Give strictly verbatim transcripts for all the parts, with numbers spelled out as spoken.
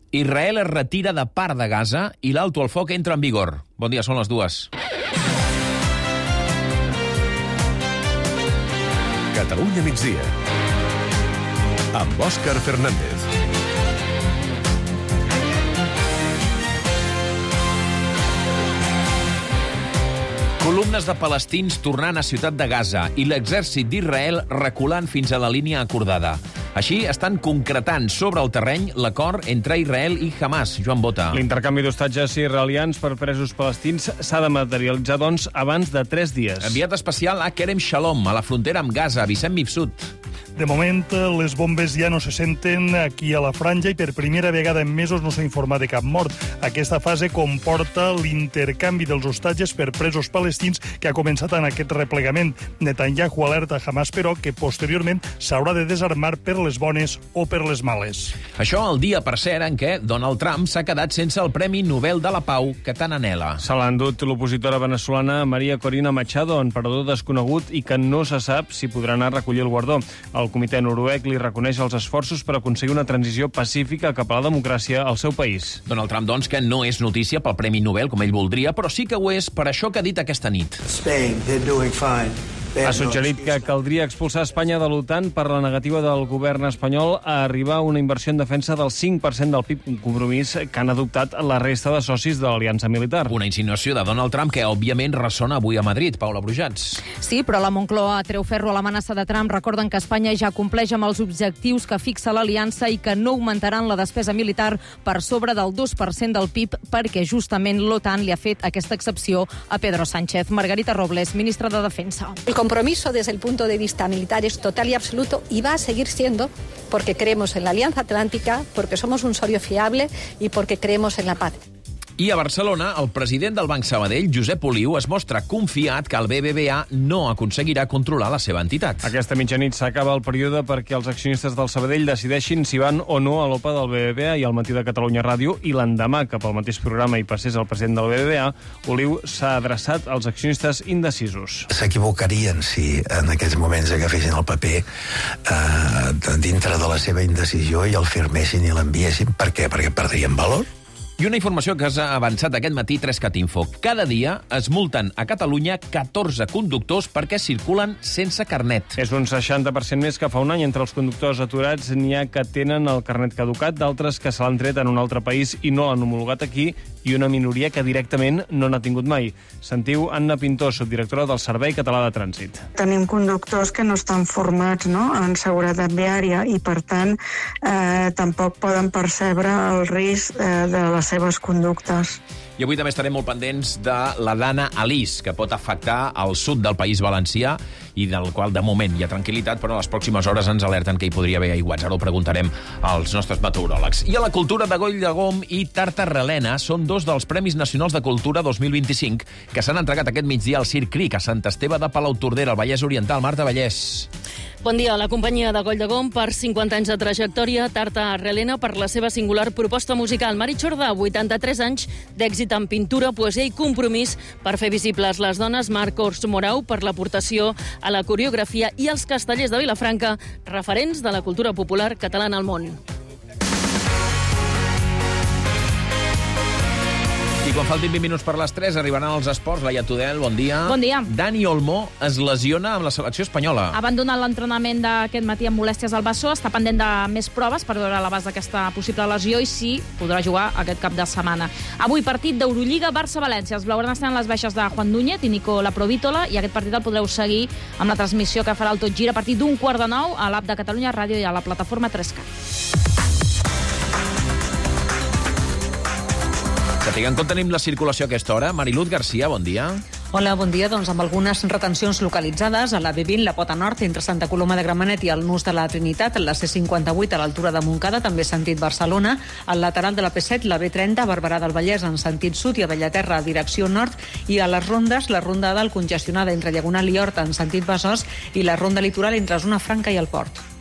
Israel es retira de part de Gaza i l'alto al foc entra en vigor. Bon dia, són les dues. Catalunya migdia, amb Òscar Fernández. Columnes de palestins tornant a Ciutat de Gaza i l'exèrcit d'Israel reculant fins a la línia acordada. Així estan concretant sobre el terreny l'acord entre Israel i Hamas. Joan Bota. L'intercanvi d'hostatges israelians per presos palestins s'ha de materialitzar, doncs, abans de tres dies. Enviat especial a Kerem Shalom, a la frontera amb Gaza, Vicent Mifsud. De moment, les bombes ja no se senten aquí a la franja i per primera vegada en mesos no s'ha informat de cap mort. Aquesta fase comporta l'intercanvi dels hostatges per presos palestins que ha començat en aquest replegament. Netanyahu alerta Hamas, però, que posteriorment s'haurà de desarmar per les bones o per les males. Això el dia, per cert, en què Donald Trump s'ha quedat sense el Premi Nobel de la Pau que tant anhela. Se l'ha endut l'opositora veneçolana María Corina Machado, emperador desconegut i que no se sap si podrà anar a recollir el guardó. El comitè noruec li reconeix els esforços per aconseguir una transició pacífica cap a la democràcia al seu país. Donald Trump, doncs, que no és notícia pel Premi Nobel, com ell voldria, però sí que ho és per això que ha dit aquesta nit. Spain, they're doing fine. Ha suggerit que caldria expulsar Espanya de l'OTAN per la negativa del govern espanyol a arribar a una inversió en defensa del cinc per cent del P I B, un compromís que han adoptat la resta de socis de l'aliança militar. Una insinuació de Donald Trump que, òbviament, ressona avui a Madrid. Paula Brujats. Sí, però la Moncloa treu ferro a l'amenaça de Trump. Recorden que Espanya ja compleix amb els objectius que fixa l'aliança i que no augmentaran la despesa militar per sobre del dos per cent del P I B perquè justament l'OTAN li ha fet aquesta excepció a Pedro Sánchez. Margarita Robles, ministra de Defensa. El compromiso desde el punto de vista militar es total y absoluto y va a seguir siendo porque creemos en la Alianza Atlántica, porque somos un socio fiable y porque creemos en la paz. I a Barcelona, el president del Banc Sabadell, Josep Oliu, es mostra confiat que el B B V A no aconseguirà controlar la seva entitat. Aquesta mitjanit s'acaba el període perquè els accionistes del Sabadell decideixin si van o no a l'O P A del B B V A i al Matí de Catalunya Ràdio, i l'endemà, cap al mateix programa i passés el president del B B V A, Oliu s'ha adreçat als accionistes indecisos. S'equivocarien si en aquests moments agafessin el paper eh, dintre de la seva indecisió i el firmessin i l'enviessin. Per què? Perquè perdrien valor. I una informació que s'ha avançat aquest matí Trescat Info. Cada dia es multen a Catalunya catorze conductors perquè circulen sense carnet. És un seixanta per cent més que fa un any. Entre els conductors aturats n'hi ha que tenen el carnet caducat, d'altres que se l'han tret en un altre país i no l'han homologat aquí, i una minoria que directament no n'ha tingut mai. Sentiu Anna Pintó, subdirectora del Servei Català de Trànsit. Tenim conductors que no estan formats, no?, en seguretat viària i, per tant, eh, tampoc poden percebre el risc eh, de les seves conductes. I avui també estarem molt pendents de la Dana Alice, que pot afectar el sud del País Valencià i del qual, de moment, hi ha tranquil·litat, però a les pròximes hores ens alerten que hi podria haver aiguats. Ara ho preguntarem als nostres meteoròlegs. I a la cultura de Goll de Gom i Tartarrelena són dos dels Premis Nacionals de Cultura dos mil vint-i-cinc que s'han entregat aquest migdia al Circ Cric a Sant Esteve de Palautordera, al Vallès Oriental. Marta Vallès. Bon dia. La companyia de Goll de Gom per cinquanta anys de trajectòria, Tartarrelena per la seva singular proposta musical, Mari Xordà, vuitanta-tres anys d'èxit en pintura, poesia i compromís per fer visibles les dones, Marcos Morau per l'aportació a la coreografia i els castellers de Vilafranca, referents de la cultura popular catalana al món. I quan faltin vint minuts per les tres arribaran els esports. Laia Tudel, bon dia. Bon dia. Dani Olmo es lesiona amb la selecció espanyola. Ha abandonat l'entrenament d'aquest matí amb molèsties al bessó, està pendent de més proves per veure l'abast d'aquesta possible lesió i sí, podrà jugar aquest cap de setmana. Avui partit d'Eurolliga Barça-València. Els blaugranes tenen les baixes de Juan Núñez i Nico Laprovítola i aquest partit el podreu seguir amb la transmissió que farà el Tot Gira a partir d'un quart de nou a l'app de Catalunya Ràdio i a la plataforma Trescat. Sapiguem com tenim la circulació a aquesta hora. Mariluz Garcia, bon dia. Hola, bon dia. Doncs amb algunes retencions localitzades a la B vint, la Pota Nord, entre Santa Coloma de Gramenet i el Nus de la Trinitat, la C cinquanta-vuit a l'altura de Montcada, també sentit Barcelona, al lateral de la P set, la B trenta, Barberà del Vallès en sentit sud i a Bellaterra, direcció nord, i a les rondes, la ronda del congestionada entre Diagonal i Horta en sentit Besòs i la ronda litoral entre Zona Franca i el Port.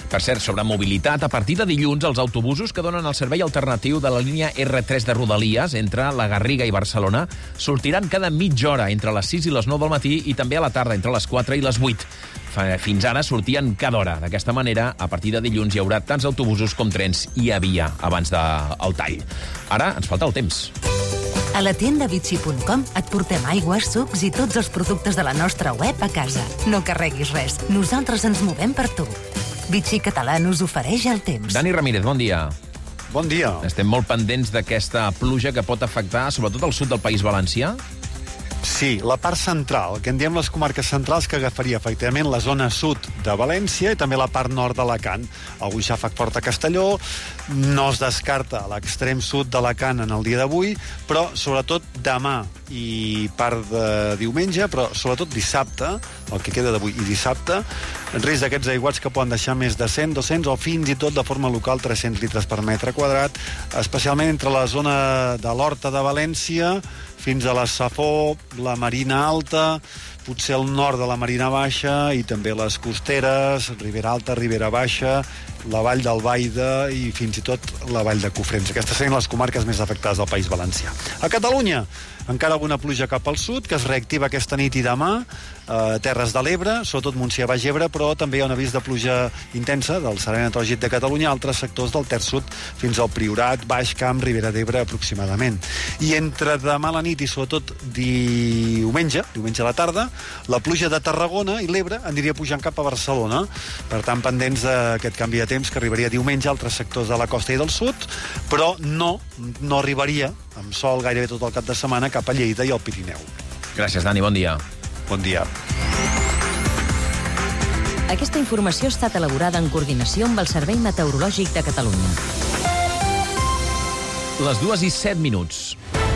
Per cert, sobre mobilitat, a partir de dilluns, els autobusos que donen el servei alternatiu de la línia erre tres de Rodalies entre la Garriga i Barcelona sortiran cada mitja hora entre les sis i les nou del matí i també a la tarda entre les quatre i les vuit. Fins ara sortien cada hora. D'aquesta manera, a partir de dilluns hi haurà tants autobusos com trens hi havia abans del tall. Ara ens falta el temps. A la tienda Vichy punt com et portem aigües, sucs i tots els productes de la nostra web a casa. No carreguis res. Nosaltres ens movem per tu. Vichy Català us ofereix el temps. Dani Ramírez, bon dia. Bon dia. Estem molt pendents d'aquesta pluja que pot afectar sobretot el sud del País Valencià. Sí, la part central, que en diem les comarques centrals, que agafaria efectivament la zona sud de València i també la part nord d'Alacant. Algun xàfec fort a Castelló, no es descarta l'extrem sud d'Alacant en el dia d'avui, però sobretot demà i part de diumenge, però sobretot dissabte, el que queda d'avui i dissabte, en risc d'aquests aiguats que poden deixar més de cent, dos-cents o fins i tot de forma local tres-cents litres per metre quadrat, especialment entre la zona de l'Horta de València fins a la Safor, la Marina Alta, potser el nord de la Marina Baixa i també les costeres, Ribera Alta, Ribera Baixa, la Vall d'Albaida i fins i tot la Vall de Cofrents. Aquestes serien les comarques més afectades del País Valencià. A Catalunya, encara alguna pluja cap al sud, que es reactiva aquesta nit i demà, a Terres de l'Ebre, sobretot Montsià, Baix Ebre, però també hi ha un avís de pluja intensa del Servei Meteorològic de Catalunya a altres sectors del Ter Sud, fins al Priorat, Baix Camp, Ribera d'Ebre, aproximadament. I entre demà a la nit i sobretot diumenge, diumenge a la tarda, la pluja de Tarragona i l'Ebre aniria pujant cap a Barcelona. Per tant, pendents d'aquest canvi de temps que arribaria diumenge a altres sectors de la costa i del sud, però no, no arribaria amb sol gairebé tot el cap de setmana cap a Lleida i al Pirineu. Gràcies, Dani, bon dia. Bon dia. Aquesta informació ha estat elaborada en coordinació amb el Servei Meteorològic de Catalunya. Les dues i set minuts.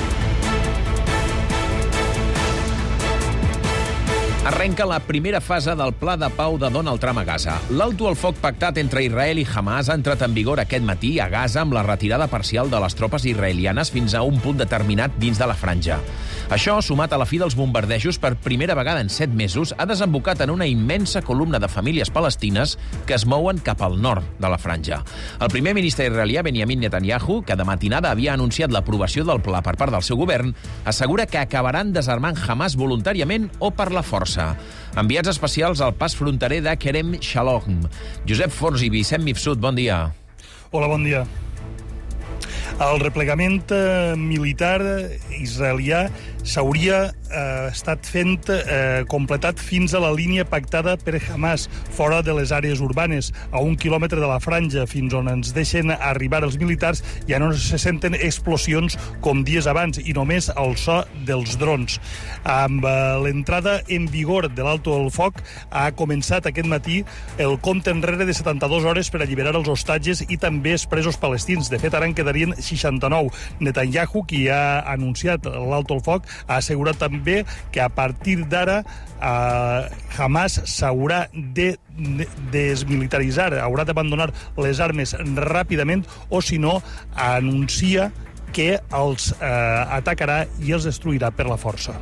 Arrenca la primera fase del pla de pau de Donald Trump a Gaza. L'alto al foc pactat entre Israel i Hamas ha entrat en vigor aquest matí a Gaza amb la retirada parcial de les tropes israelianes fins a un punt determinat dins de la franja. Això, sumat a la fi dels bombardejos per primera vegada en set mesos, ha desembocat en una immensa columna de famílies palestines que es mouen cap al nord de la franja. El primer ministre israelià, Benjamin Netanyahu, que de matinada havia anunciat l'aprovació del pla per part del seu govern, assegura que acabaran desarmant Hamas voluntàriament o per la força. Enviats especials al pas fronterer de Kerem Shalom. Josep Forns i Vicent Mifsud, bon dia. Hola, bon dia. El replegament eh, militar israelià s'hauria eh, estat fent eh, completat fins a la línia pactada per Hamas, fora de les àrees urbanes, a un quilòmetre de la franja, fins on ens deixen arribar els militars. Ja no se senten explosions com dies abans i només el so dels drons. Amb eh, l'entrada en vigor de l'alto del foc ha començat aquest matí el compte enrere de setanta-dues hores per alliberar els hostatges i també els presos palestins. De fet, ara en quedarien seixanta-nou. Netanyahu, qui ha anunciat l'alto al foc, ha assegurat també que a partir d'ara eh, Hamas s'haurà de desmilitaritzar, haurà d'abandonar les armes ràpidament o, si no, anuncia que els eh, atacarà i els destruirà per la força.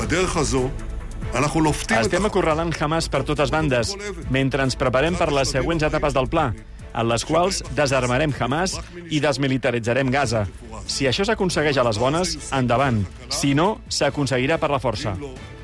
Estem acorralant Hamas per totes bandes, mentre ens preparem per les següents etapes del pla, en les quals desarmarem Hamas i desmilitaritzarem Gaza. Si això s'aconsegueix a les bones, endavant. Si no, s'aconseguirà per la força.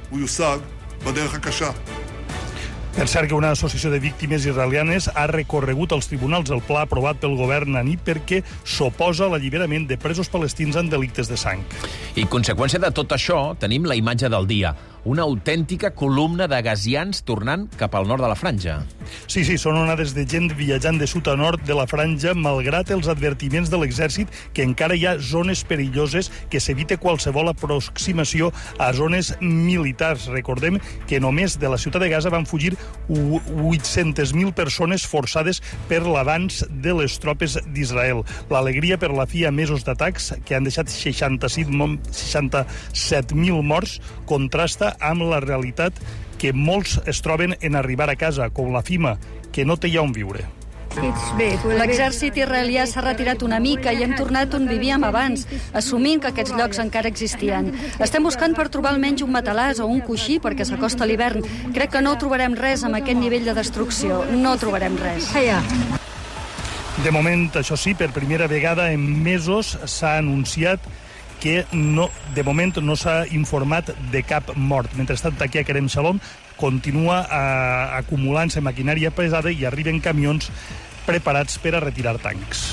Per cert que una associació de víctimes israelianes ha recorregut als tribunals el pla aprovat pel govern aní perquè s'oposa a l'alliberament de presos palestins en delictes de sang. I conseqüència de tot això, tenim la imatge del dia. Una autèntica columna de gazians tornant cap al nord de la franja. Sí, sí, són onades de gent viatjant de sud a nord de la franja, malgrat els advertiments de l'exèrcit que encara hi ha zones perilloses, que s'evite qualsevol aproximació a zones militars. Recordem que només de la ciutat de Gaza van fugir vuit-centes mil persones forçades per l'avanç de les tropes d'Israel. L'alegria per la fi a mesos d'atacs, que han deixat seixanta-set mil morts, contrasta amb la realitat que molts es troben en arribar a casa, com la Fima, que no té ja on viure. L'exèrcit israelià s'ha retirat una mica i hem tornat on vivíem abans, assumint que aquests llocs encara existien. Estem buscant per trobar almenys un matalàs o un coixí perquè s'acosta l'hivern. Crec que no trobarem res amb aquest nivell de destrucció. No trobarem res. De moment, això sí, per primera vegada en mesos s'ha anunciat que no, de moment no s'ha informat de cap mort. Mentrestant, aquí a Kerem Shalom continua uh, acumulant-se maquinària pesada i arriben camions preparats per a retirar tancs.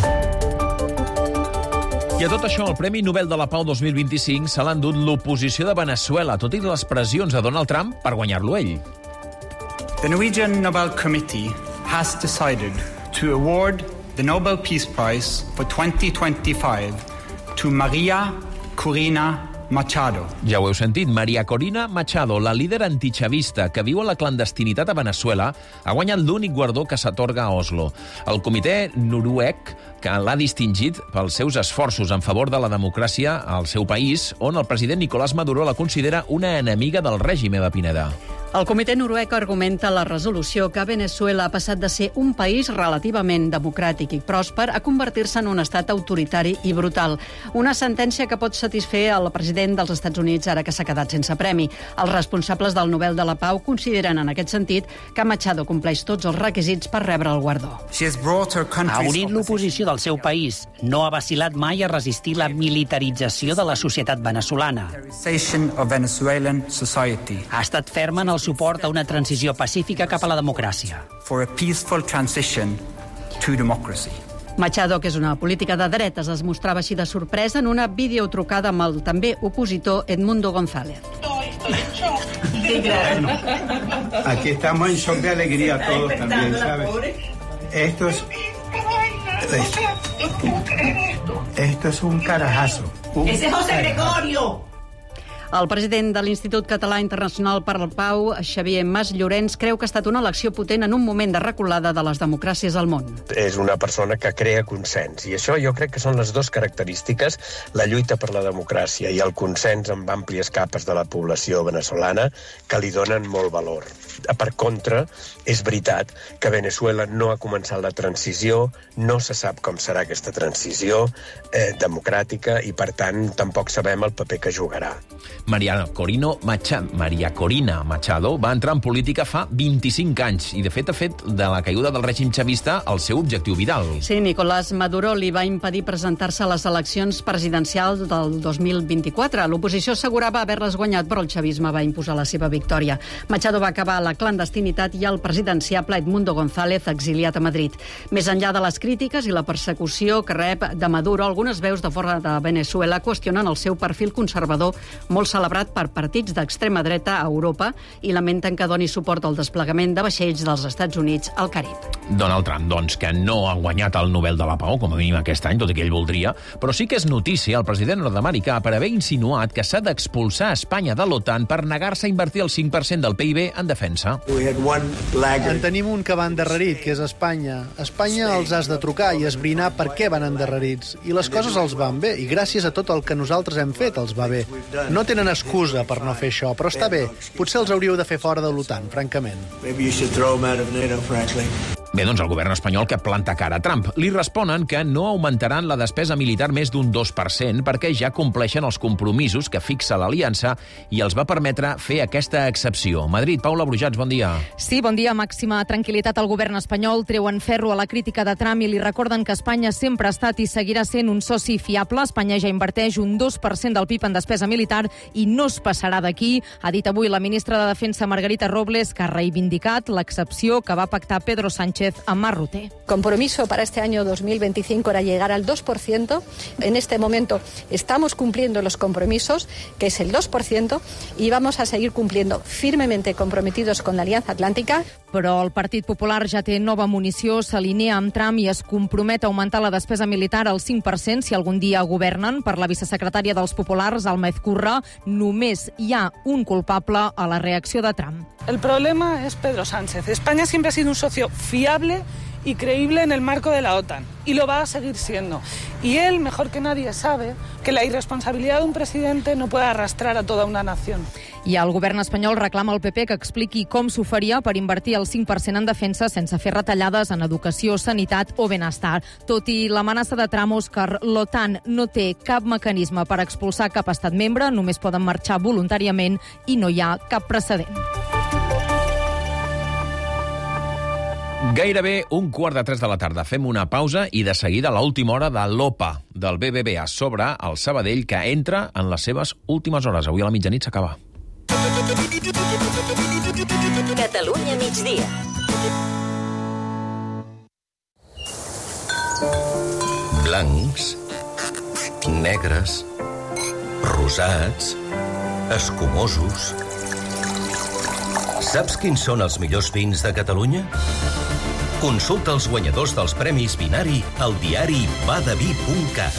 I a tot això, el Premi Nobel de la Pau dos mil vint-i-cinc se l'ha endut l'oposició de Veneçuela, tot i les pressions de Donald Trump per guanyar-lo ell. The Norwegian Nobel Committee has decided to award the Nobel Peace Prize for twenty twenty-five to Maria Corina Machado. Ja ho heu sentit, Maria Corina Machado, la líder antichavista que viu a la clandestinitat a Veneçuela, ha guanyat l'únic guardó que s'atorga a Oslo. El comitè noruec que l'ha distingit pels seus esforços en favor de la democràcia al seu país, on el president Nicolás Maduro la considera una enemiga del règim de Pineda. El comitè noruec argumenta la resolució que Veneçuela ha passat de ser un país relativament democràtic i pròsper a convertir-se en un estat autoritari i brutal. Una sentència que pot satisfer el president dels Estats Units ara que s'ha quedat sense premi. Els responsables del Nobel de la Pau consideren en aquest sentit que Machado compleix tots els requisits per rebre el guardó. Ha unit l'oposició del seu país. No ha vacilat mai a resistir la militarització de la societat veneçolana. Ha estat ferma en el suport a una transició pacífica cap a la democràcia. Machado, que és una política de dretes, es mostrava així de sorpresa en una videotrucada amb el també opositor Edmundo González. Aquí estamos en shock de alegría todos también, ¿sabes? Esto es... Esto es un carajazo. Ese es José Gregorio. El president de l'Institut Català Internacional per la Pau, Xavier Mas Llorenç, creu que ha estat una elecció potent en un moment de reculada de les democràcies al món. És una persona que crea consens, i això jo crec que són les dues característiques, la lluita per la democràcia i el consens amb àmplies capes de la població veneçolana, que li donen molt valor. Per contra, és veritat que Veneçuela no ha començat la transició, no se sap com serà aquesta transició eh, democràtica i, per tant, tampoc sabem el paper que jugarà. Maria Corino Machado, Maria Corina Machado va entrar en política fa vint-i-cinc anys i, de fet, ha fet de la caiguda del règim xavista el seu objectiu vital. Sí, Nicolás Maduro li va impedir presentar-se a les eleccions presidencials del dos mil vint-i-quatre. L'oposició assegurava haver-les guanyat, però el xavisme va imposar la seva victòria. Machado va acabar a la clandestinitat i el presidenciable Edmundo González exiliat a Madrid. Més enllà de les crítiques i la persecució que rep de Maduro, algunes veus de fora de Veneçuela qüestionen el seu perfil conservador molt celebrat per partits d'extrema dreta a Europa i lamenten que doni suport al desplegament de vaixells dels Estats Units al Carib. Donald Trump, doncs, que no ha guanyat el Nobel de la Pau, com a mínim aquest any, tot i que ell voldria, però sí que és notícia el president nord-americà per haver insinuat que s'ha d'expulsar Espanya de l'OTAN per negar-se a invertir el cinc per cent del P I B en defensa. En tenim un que va endarrerit, que és Espanya. Espanya els has de trucar i esbrinar per què van endarrerits. I les coses els van bé, i gràcies a tot el que nosaltres hem fet els va bé. No tenen excusa per no fer això, però està bé. Potser els hauríeu de fer fora de l'OTAN, francament. Bé, doncs el govern espanyol que planta cara a Trump. Li responen que no augmentaran la despesa militar més d'un dos per cent perquè ja compleixen els compromisos que fixa l'aliança i els va permetre fer aquesta excepció. Madrid, Paula Brujats, bon dia. Sí, bon dia. Màxima tranquil·litat al govern espanyol. Treuen ferro a la crítica de Trump i li recorden que Espanya sempre ha estat i seguirà sent un soci fiable. Espanya ja inverteix un dos per cent del P I B en despesa militar i no es passarà d'aquí. Ha dit avui la ministra de Defensa, Margarita Robles, que ha reivindicat l'excepció que va pactar Pedro Sánchez a Marruté. Compromiso para este año dos mil veinticinco era llegar al dos por ciento. En este momento estamos cumpliendo los compromisos, que es el dos por ciento, y vamos a seguir cumpliendo firmemente comprometidos con la Alianza Atlántica. Però el Partit Popular ja té nova munició, s'alinea amb Trump i es compromet a augmentar la despesa militar al cinc per cent si algun dia governen. Per la vicesecretària dels Populars, Alma Ezcurra, només hi ha un culpable a la reacció de Trump. El problema es Pedro Sánchez. España siempre ha sido un socio fiable viable y creíble en el marco de la OTAN, y lo va a seguir siendo. Y él, mejor que nadie, sabe que la irresponsabilidad de un presidente no puede arrastrar a toda una nación. I el govern espanyol reclama al P P que expliqui com s'ho faria per invertir el cinc per cent en defensa sense fer retallades en educació, sanitat o benestar. Tot i l'amenaça de tramos que l'OTAN no té cap mecanisme per expulsar cap estat membre, només poden marxar voluntàriament i no hi ha cap precedent. Gairebé un quart de tres de la tarda. Fem una pausa i de seguida l'última hora de l'OPA del B B V A sobre el Sabadell, que entra en les seves últimes hores. Avui a la mitjanit s'acaba. Catalunya migdia. Blancs, negres, rosats, escumosos. Saps quins són els millors vins de Catalunya? Consulta els guanyadors dels Premis Vinari al diari badavi punt cat.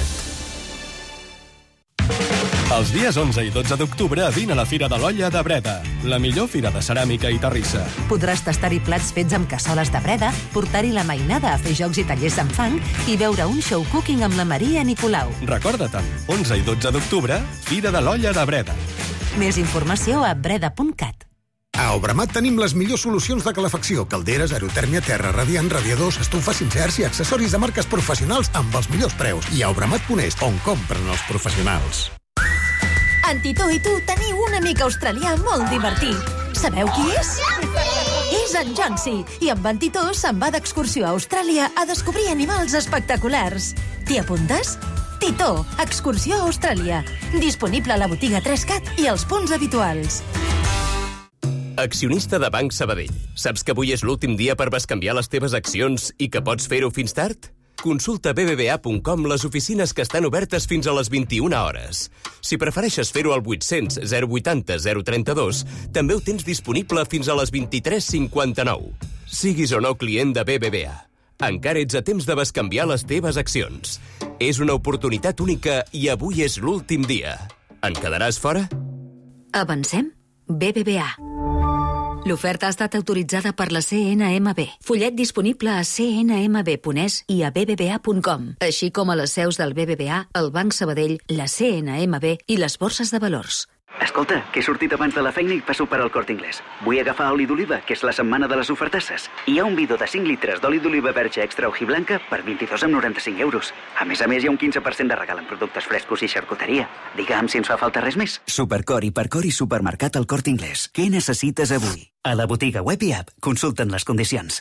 Els dies onze i dotze d'octubre vine a la Fira de l'Olla de Breda, la millor fira de ceràmica i terrissa. Podràs tastar-hi plats fets amb cassoles de Breda, portar-hi la mainada a fer jocs i tallers amb fang i veure un show cooking amb la Maria Nicolau. Recorda-te'n, onze i dotze d'octubre, Fira de l'Olla de Breda. Més informació a breda punt cat. A Obramat tenim les millors solucions de calefacció, calderes, aerotèrmia, terra radiant, radiadors, estufes, inserts i accessoris de marques professionals amb els millors preus. I a Obramat punt es, on compren els professionals. En Tito i tu teniu un amic australià molt divertit. Sabeu qui és? És en Jonsi, i amb en Tito se'n va d'excursió a Austràlia a descobrir animals espectaculars. T'hi apuntes? Tito, excursió a Austràlia. Disponible a la botiga tres cat i als punts habituals. Accionista de Banc Sabadell. Saps que avui és l'últim dia per bescanviar les teves accions i que pots fer-ho fins tard? Consulta b b v a punt com les oficines que estan obertes fins a les vint-i-una hores. Si prefereixes fer-ho al vuit-cents zero vuitanta zero trenta-dos, també ho tens disponible fins a les vint-i-tres cinquanta-nou. Siguis o no client de B B V A. Encara ets a temps de bescanviar les teves accions. És una oportunitat única i avui és l'últim dia. En quedaràs fora? Avancem? B B V A. L'oferta ha estat autoritzada per la C N M B. Fullet disponible a c n m b punt es i a b b v a punt com, així com a les seus del B B V A, el Banc Sabadell, la C N M B i les borses de valors. Escolta, que he sortit abans de la feina i passo per al Corte Inglés. Vull agafar oli d'oliva, que és la setmana de les ofertasses. Hi ha un bidó de cinc litres d'oli d'oliva verge extra hojiblanca per vint-i-dos coma noranta-cinc euros. A més a més, hi ha un quinze per cent de regal en productes frescos i xarcuteria. Digue'm si ens fa falta res més. Supercor, Hipercor i Supermercat al Corte Inglés. Què necessites avui? A la botiga web i app consulten les condicions.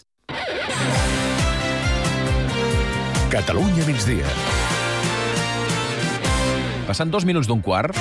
Catalunya migdia. Passant dos minuts d'un quart...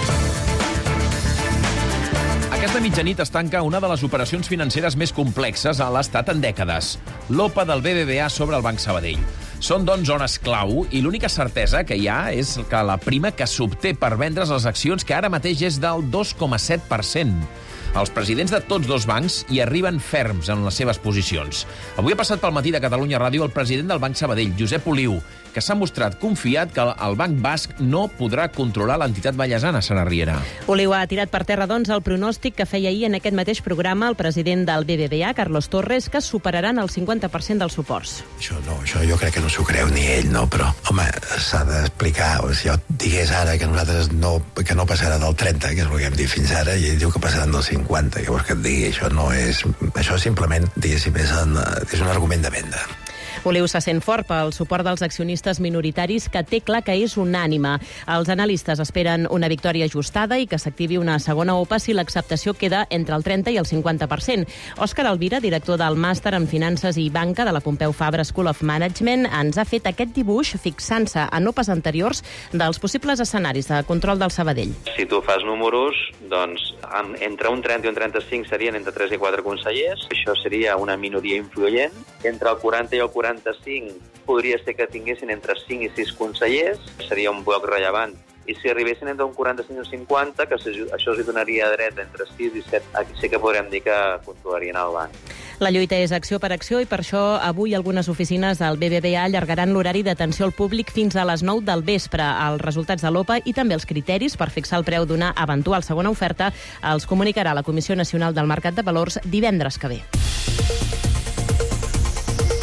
Aquesta mitjanit es tanca una de les operacions financeres més complexes a l'Estat en dècades, l'OPA del B B V A sobre el Banc Sabadell. Són, doncs, hores clau i l'única certesa que hi ha és que la prima que s'obté per vendre's les accions, que ara mateix és del dos coma set per cent. Els presidents de tots dos bancs hi arriben ferms en les seves posicions. Avui ha passat pel matí de Catalunya Ràdio el president del Banc Sabadell, Josep Oliu, que s'ha mostrat confiat que el Banc Basc no podrà controlar l'entitat vallesana, Sara Riera. Oliu ha tirat per terra, doncs, el pronòstic que feia ahir en aquest mateix programa el president del B B V A, Carlos Torres, que superaran el cinquanta per cent dels suports. Això no, això jo crec que no s'ho creu ni ell, no? Però, home, s'ha d'explicar. O si jo digués ara que nosaltres no, que no passarà del trenta, que és el que hem dit fins ara, i ell diu que passaran del cinquanta. Llavors que et digui, això no és... Això simplement, diguéssim, és un, és un argument de venda. Oliu se sent fort pel suport dels accionistes minoritaris, que té clar que és unànime. Els analistes esperen una victòria ajustada i que s'activi una segona OPA si l'acceptació queda entre el trenta i el cinquanta per cent. Òscar Alvira, director del màster en Finances i Banca de la Pompeu Fabra School of Management, ens ha fet aquest dibuix fixant-se en OPAs anteriors dels possibles escenaris de control del Sabadell. Si tu fas números, doncs entre un trenta i un trenta-cinc serien entre tres i quatre consellers. Això seria una minoria influent. Entre el quaranta i el quaranta-cinc podria ser que tinguessin entre cinc i sis consellers, seria un bloc rellevant. I si arribessin entre un quaranta-cinc i un cinquanta, que això els donaria dret entre sis i set, aquí sí que podrem dir que controlarien el banc. La lluita és acció per acció i per això avui algunes oficines del B B V A allargaran l'horari d'atenció al públic fins a les nou del vespre. Els resultats de l'OPA i també els criteris per fixar el preu d'una eventual segona oferta els comunicarà la Comissió Nacional del Mercat de Valors divendres que ve.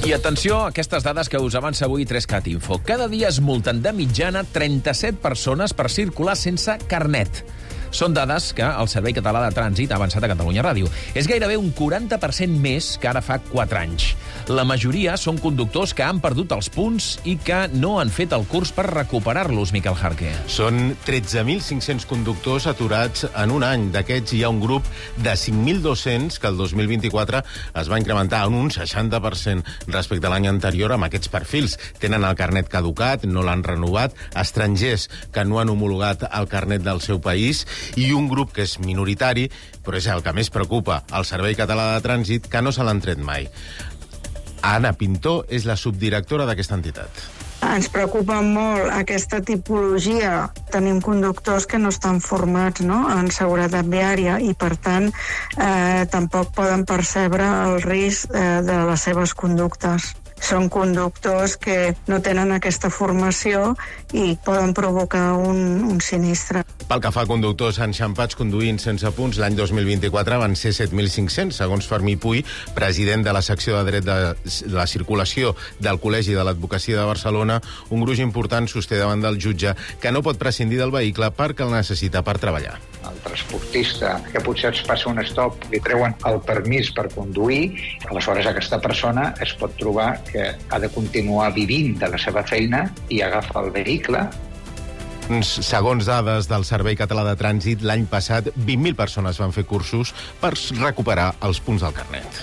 I atenció a aquestes dades que us avança avui tres cat Info. Cada dia es multen de mitjana trenta-set persones per circular sense carnet. Són dades que el Servei Català de Trànsit ha avançat a Catalunya Ràdio. És gairebé un quaranta per cent més que ara fa quatre anys. La majoria són conductors que han perdut els punts i que no han fet el curs per recuperar-los, Miquel Jarque. Són tretze mil cinc-cents conductors aturats en un any. D'aquests hi ha un grup de cinc mil dos-cents que el dos mil vint-i-quatre es va incrementar en un seixanta per cent respecte a l'any anterior amb aquests perfils. Tenen el carnet caducat, no l'han renovat, estrangers que no han homologat el carnet del seu país i un grup que és minoritari, però és el que més preocupa, el Servei Català de Trànsit, que no se l'han tret mai. Anna Pintó és la subdirectora d'aquesta entitat. Ens preocupa molt aquesta tipologia. Tenim conductors que no estan formats, no?, en seguretat viària i, per tant, eh, tampoc poden percebre el risc eh, de les seves conductes. Són conductors que no tenen aquesta formació i poden provocar un, un sinistre. Pel que fa a conductors enxampats conduint sense punts, l'any dos mil vint-i-quatre van ser set mil cinc-cents, segons Fermí Puy, president de la secció de dret de la circulació del Col·legi de l'Advocacia de Barcelona. Un gruix important sosté davant del jutge que no pot prescindir del vehicle perquè el necessita per treballar. El transportista que potser es passa un stop, li treuen el permís per conduir, aleshores aquesta persona es pot trobar que ha de continuar vivint de la seva feina i agafa el vehicle. Segons dades del Servei Català de Trànsit, l'any passat vint mil persones van fer cursos per recuperar els punts del carnet.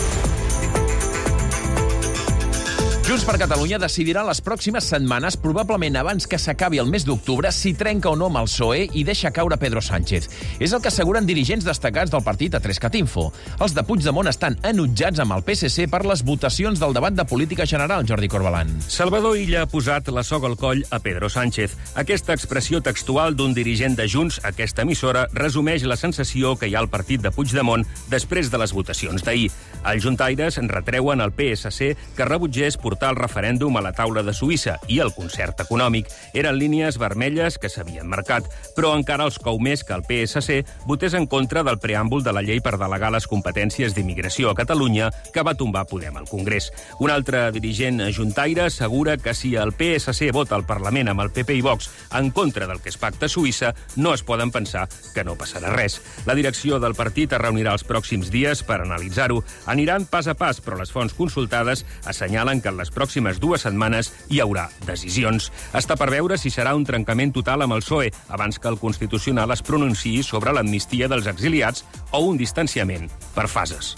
Junts per Catalunya decidirà les pròximes setmanes, probablement abans que s'acabi el mes d'octubre, si trenca o no amb el P S O E i deixa caure Pedro Sánchez. És el que asseguren dirigents destacats del partit a tres cat Info. Els de Puigdemont estan enutjats amb el P S C per les votacions del debat de política general, Jordi Corbalan. Salvador Illa ha posat la soga al coll a Pedro Sánchez. Aquesta expressió textual d'un dirigent de Junts, aquesta emissora, resumeix la sensació que hi ha al partit de Puigdemont després de les votacions d'ahir. Els juntaires retreuen al P S C que rebutgés portar el referèndum a la taula de Suïssa i el concert econòmic. Eren línies vermelles que s'havien marcat, però encara els cou més que el P S C votés en contra del preàmbul de la llei per delegar les competències d'immigració a Catalunya que va tombar Podem al Congrés. Un altre dirigent juntaire assegura que si el P S C vota al Parlament amb el P P i Vox en contra del que es pacta a Suïssa, no es poden pensar que no passarà res. La direcció del partit es reunirà els pròxims dies per analitzar-ho. Aniran pas a pas, però les fonts consultades assenyalen que en les pròximes dues setmanes hi haurà decisions. Està per veure si serà un trencament total amb el P S O E abans que el Constitucional es pronunciï sobre l'amnistia dels exiliats o un distanciament per fases.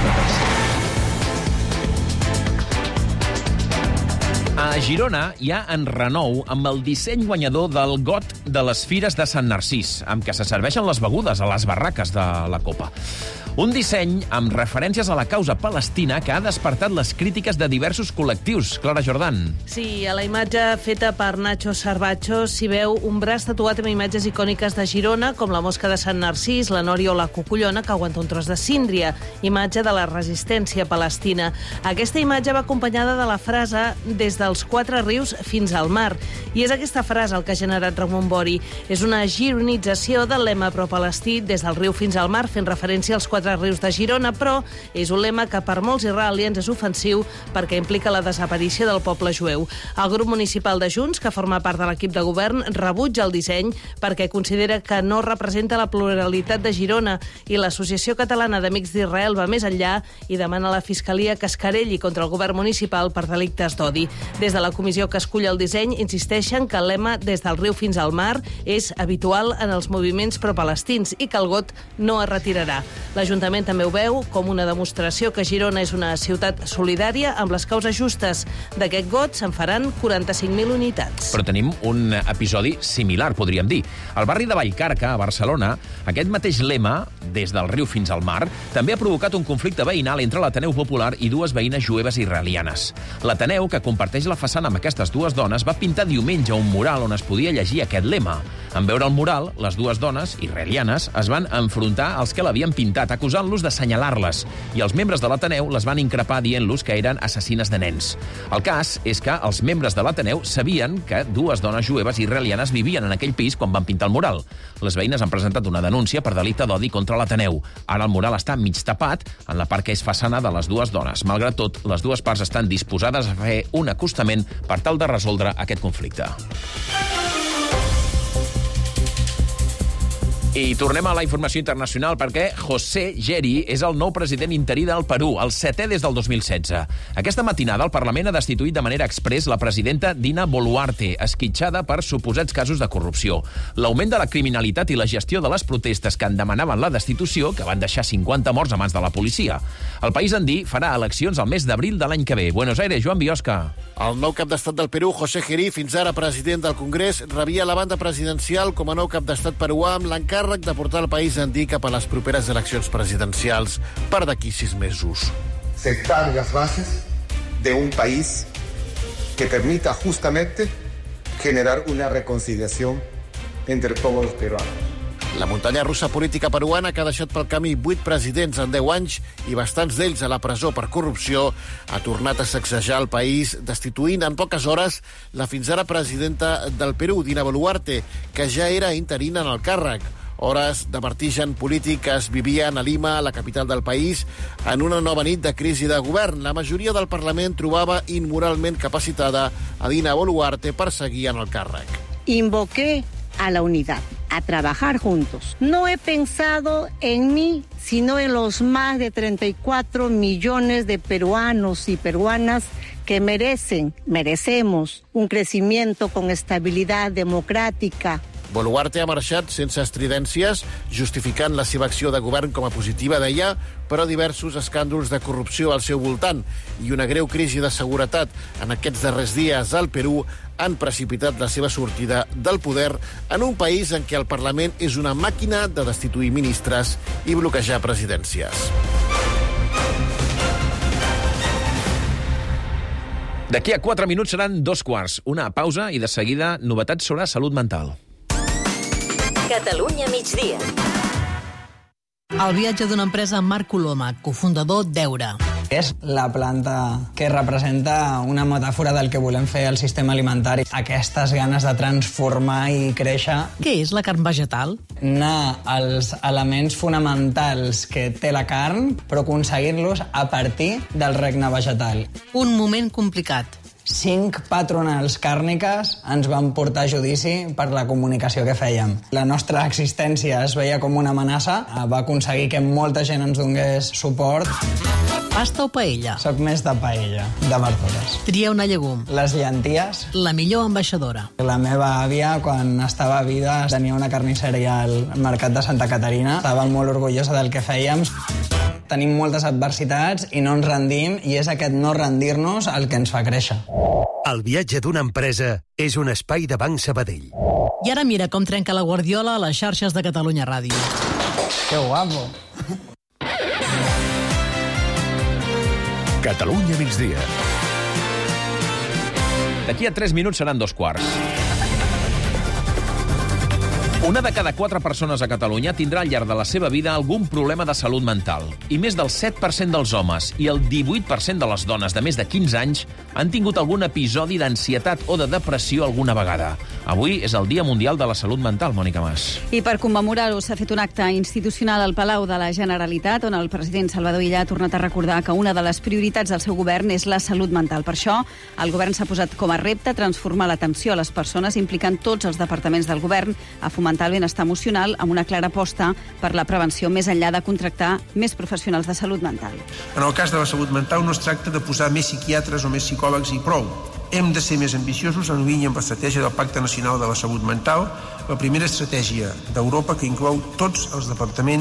A Girona hi ha enrenou amb el disseny guanyador del got de les Fires de Sant Narcís, amb què se serveixen les begudes a les barraques de la Copa. Un disseny amb referències a la causa palestina que ha despertat les crítiques de diversos col·lectius. Clara Jordan. Sí, a la imatge feta per Nacho Sarvacho s'hi veu un braç tatuat amb imatges icòniques de Girona, com la mosca de Sant Narcís, la nòria o la cucullona, que aguanta un tros de síndria, imatge de la resistència palestina. Aquesta imatge va acompanyada de la frase «Des dels quatre rius fins al mar». I és aquesta frase el que ha generat Ramon Bori. És una gironització del lema pro-palestí «Des del riu fins al mar», fent referència als quatre rius de Girona, però és un lema que per molts israelians és ofensiu perquè implica la desaparició del poble jueu. El grup municipal de Junts, que forma part de l'equip de govern, rebutja el disseny perquè considera que no representa la pluralitat de Girona, i l'Associació Catalana d'Amics d'Israel va més enllà i demana a la Fiscalia que es querelli contra el govern municipal per delictes d'odi. Des de la comissió que escull el disseny insisteixen que el lema «Des del riu fins al mar» és habitual en els moviments pro-palestins i que el got no es retirarà. L'Ajuntament també ho veu com una demostració que Girona és una ciutat solidària amb les causes justes. D'aquest got se'n faran quaranta-cinc mil unitats. Però tenim un episodi similar, podríem dir. Al barri de Vallcarca, a Barcelona, aquest mateix lema, «Des del riu fins al mar», també ha provocat un conflicte veïnal entre l'Ateneu Popular i dues veïnes jueves israelianes. L'Ateneu, que comparteix la façana amb aquestes dues dones, va pintar diumenge un mural on es podia llegir aquest lema. En veure el mural, les dues dones, israelianes, es van enfrontar als que l'havien pintat, acusant-los d'assenyalar-les, i els membres de l'Ateneu les van increpar dient-los que eren assassines de nens. El cas és que els membres de l'Ateneu sabien que dues dones jueves israelianes vivien en aquell pis quan van pintar el mural. Les veïnes han presentat una denúncia per delicte d'odi contra l'Ateneu. Ara el mural està mig tapat en la part que és façana de les dues dones. Malgrat tot, les dues parts estan disposades a fer un acostament per tal de resoldre aquest conflicte. I tornem a la informació internacional perquè José Geri és el nou president interí del Perú, el setè des del dos mil setze. Aquesta matinada el Parlament ha destituït de manera exprés la presidenta Dina Boluarte, esquitxada per suposats casos de corrupció. L'augment de la criminalitat i la gestió de les protestes que en demanaven la destitució, que van deixar cinquanta morts a mans de la policia. El país andí farà eleccions al mes d'abril de l'any que ve. Buenos Aires, Joan Biosca. El nou cap d'estat del Perú, José Geri, fins ara president del Congrés, rebia la banda presidencial com a nou cap d'estat peruà amb l'encàrrec de portar el país andí cap a les properes eleccions presidencials per d'aquí sis mesos. Sentar las bases de un país que permita justamente generar una reconciliación entre todos los peruanos. La muntanya russa política peruana, que ha deixat pel camí vuit presidents en deu anys i bastants d'ells a la presó per corrupció, ha tornat a sacsejar el país, destituint en poques hores la fins ara presidenta del Perú, Dina Boluarte, que ja era interina en el càrrec. Hores de vertigen polític que es vivien a Lima, la capital del país, en una nova nit de crisi de govern. La majoria del Parlament trobava immoralment capacitada a Dina Boluarte per seguir en el càrrec. Invoqué a la unidad, a trabajar juntos. No he pensado en mí, sino en los más de treinta y cuatro millones de peruanos y peruanas que merecen, merecemos un crecimiento con estabilidad democrática. Boluarte ha marxat sense estridències, justificant la seva acció de govern com a positiva, deia, però diversos escàndols de corrupció al seu voltant i una greu crisi de seguretat en aquests darrers dies al Perú han precipitat la seva sortida del poder en un país en què el Parlament és una màquina de destituir ministres i bloquejar presidències. D'aquí a quatre minuts seran dos quarts. Una pausa i de seguida novetats sobre salut mental. Catalunya migdia. El viatge d'una empresa amb Marc Coloma, cofundador d'Eura. És la planta que representa una metàfora del que volem fer al sistema alimentari. Aquestes ganes de transformar i créixer. Què és la carn vegetal? Anar als elements fonamentals que té la carn, però aconseguir-los a partir del regne vegetal. Un moment complicat. Cinc patronals càrniques ens van portar a judici per la comunicació que fèiem. La nostra existència es veia com una amenaça. Va aconseguir que molta gent ens donés suport. Pasta o paella? Soc més de paella, de verdures. Tria una llegum. Les llenties. La millor ambaixadora. La meva àvia, quan estava vida, tenia una carnisseria al mercat de Santa Caterina. Estava molt orgullosa del que fèiem. Tenim moltes adversitats i no ens rendim, i és aquest no rendir-nos el que ens fa créixer. El viatge d'una empresa és un espai de Banc Sabadell. I ara mira com trenca la Guardiola a les xarxes de Catalunya Ràdio. Que guapo. Catalunya migdia. D'aquí a tres minuts seran dos quarts. Una de cada quatre persones a Catalunya tindrà al llarg de la seva vida algun problema de salut mental. I més del set per cent dels homes i el divuit per cent de les dones de més de quinze anys han tingut algun episodi d'ansietat o de depressió alguna vegada. Avui és el Dia Mundial de la Salut Mental, Mònica Mas. I per commemorar-ho s'ha fet un acte institucional al Palau de la Generalitat, on el president Salvador Illa ha tornat a recordar que una de les prioritats del seu govern és la salut mental. Per això, el govern s'ha posat com a repte transformar l'atenció a les persones, implicant tots els departaments del govern a fomentar el benestar emocional amb una clara aposta per la prevenció més enllà de contractar més professionals de salut mental. En el cas de la salut mental no es tracta de posar més psiquiatres o més psicòlegs i prou. Hem de ser més ambiciosos en línia amb l'estratègia del Pacte Nacional de la Salut Mental, la primera estratègia d'Europa que inclou tots els departaments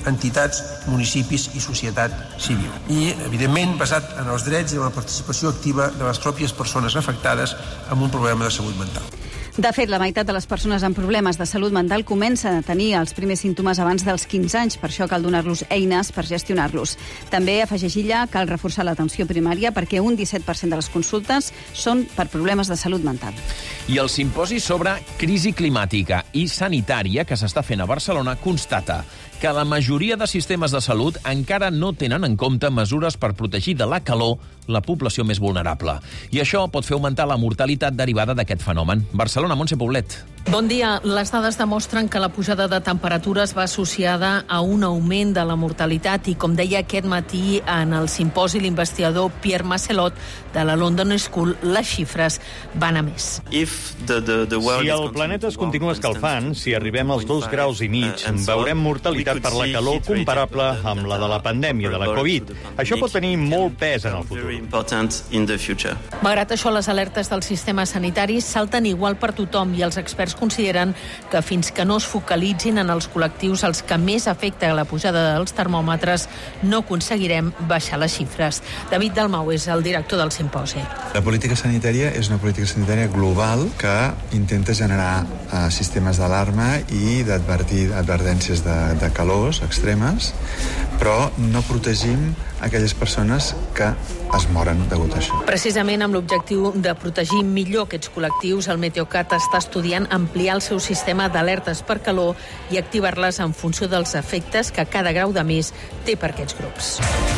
entitats, municipis i societat civil. I, evidentment, basat en els drets i en la participació activa de les pròpies persones afectades amb un problema de salut mental. De fet, la meitat de les persones amb problemes de salut mental comencen a tenir els primers símptomes abans dels quinze anys, per això cal donar-los eines per gestionar-los. També, afegeix ella, cal reforçar l'atenció primària perquè un disset per cent de les consultes són per problemes de salut mental. I el simposi sobre crisi climàtica i sanitària que s'està fent a Barcelona constata que la majoria de sistemes de salut encara no tenen en compte mesures per protegir de la calor la població més vulnerable. I això pot fer augmentar la mortalitat derivada d'aquest fenomen. Barcelona, Montse Poblet. Bon dia. Les dades demostren que la pujada de temperatures va associada a un augment de la mortalitat i, com deia aquest matí en el simposi l'investigador Pierre Masselot de la London School, les xifres van a més. Si el planeta es continua escalfant, si arribem als dos graus i mig, veurem mortalitat per la calor comparable amb la de la pandèmia de la Covid. Això pot tenir molt pes en el futur. Malgrat això, les alertes dels sistemes sanitaris salten igual per tothom i els experts consideren que fins que no es focalitzin en els col·lectius als que més afecta la pujada dels termòmetres, no aconseguirem baixar les xifres. David Dalmau és el director del simposi. La política sanitària és una política sanitària global que intenta generar uh, sistemes d'alarma i d'advertir advertències de, de calors extremes, però no protegim aquelles persones que es moren degut a això. Precisament amb l'objectiu de protegir millor aquests col·lectius, el Meteocat està estudiant ampliar el seu sistema d'alertes per calor i activar-les en funció dels efectes que cada grau de més té per aquests grups.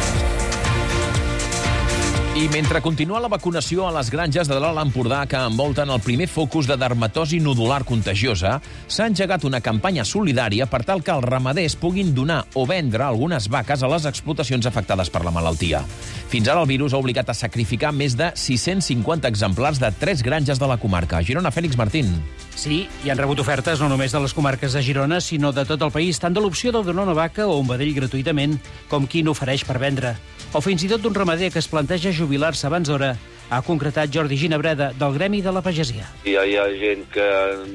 I mentre continua la vacunació a les granges de l'Alt Empordà que envolten el primer focus de dermatosi nodular contagiosa, s'ha engegat una campanya solidària per tal que els ramaders puguin donar o vendre algunes vaques a les explotacions afectades per la malaltia. Fins ara el virus ha obligat a sacrificar més de sis-cents cinquanta exemplars de tres granges de la comarca. A Girona, Fèlix Martín. Sí, hi han rebut ofertes no només de les comarques de Girona, sinó de tot el país, tant de l'opció de donar una vaca o un vedell gratuïtament, com qui n'ofereix per vendre. O fins i tot d'un ramader que es planteja jubilar-se abans d'hora, ha concretat Jordi Ginabreda, del Gremi de la Pagesia. Ja hi ha gent que han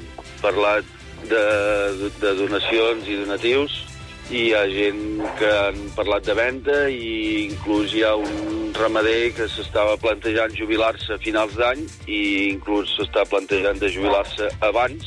parlat de, de donacions i donatius, i hi ha gent que han parlat de venda, i inclús hi ha un ramader que s'estava plantejant jubilar-se a finals d'any i inclús s'està plantejant de jubilar-se abans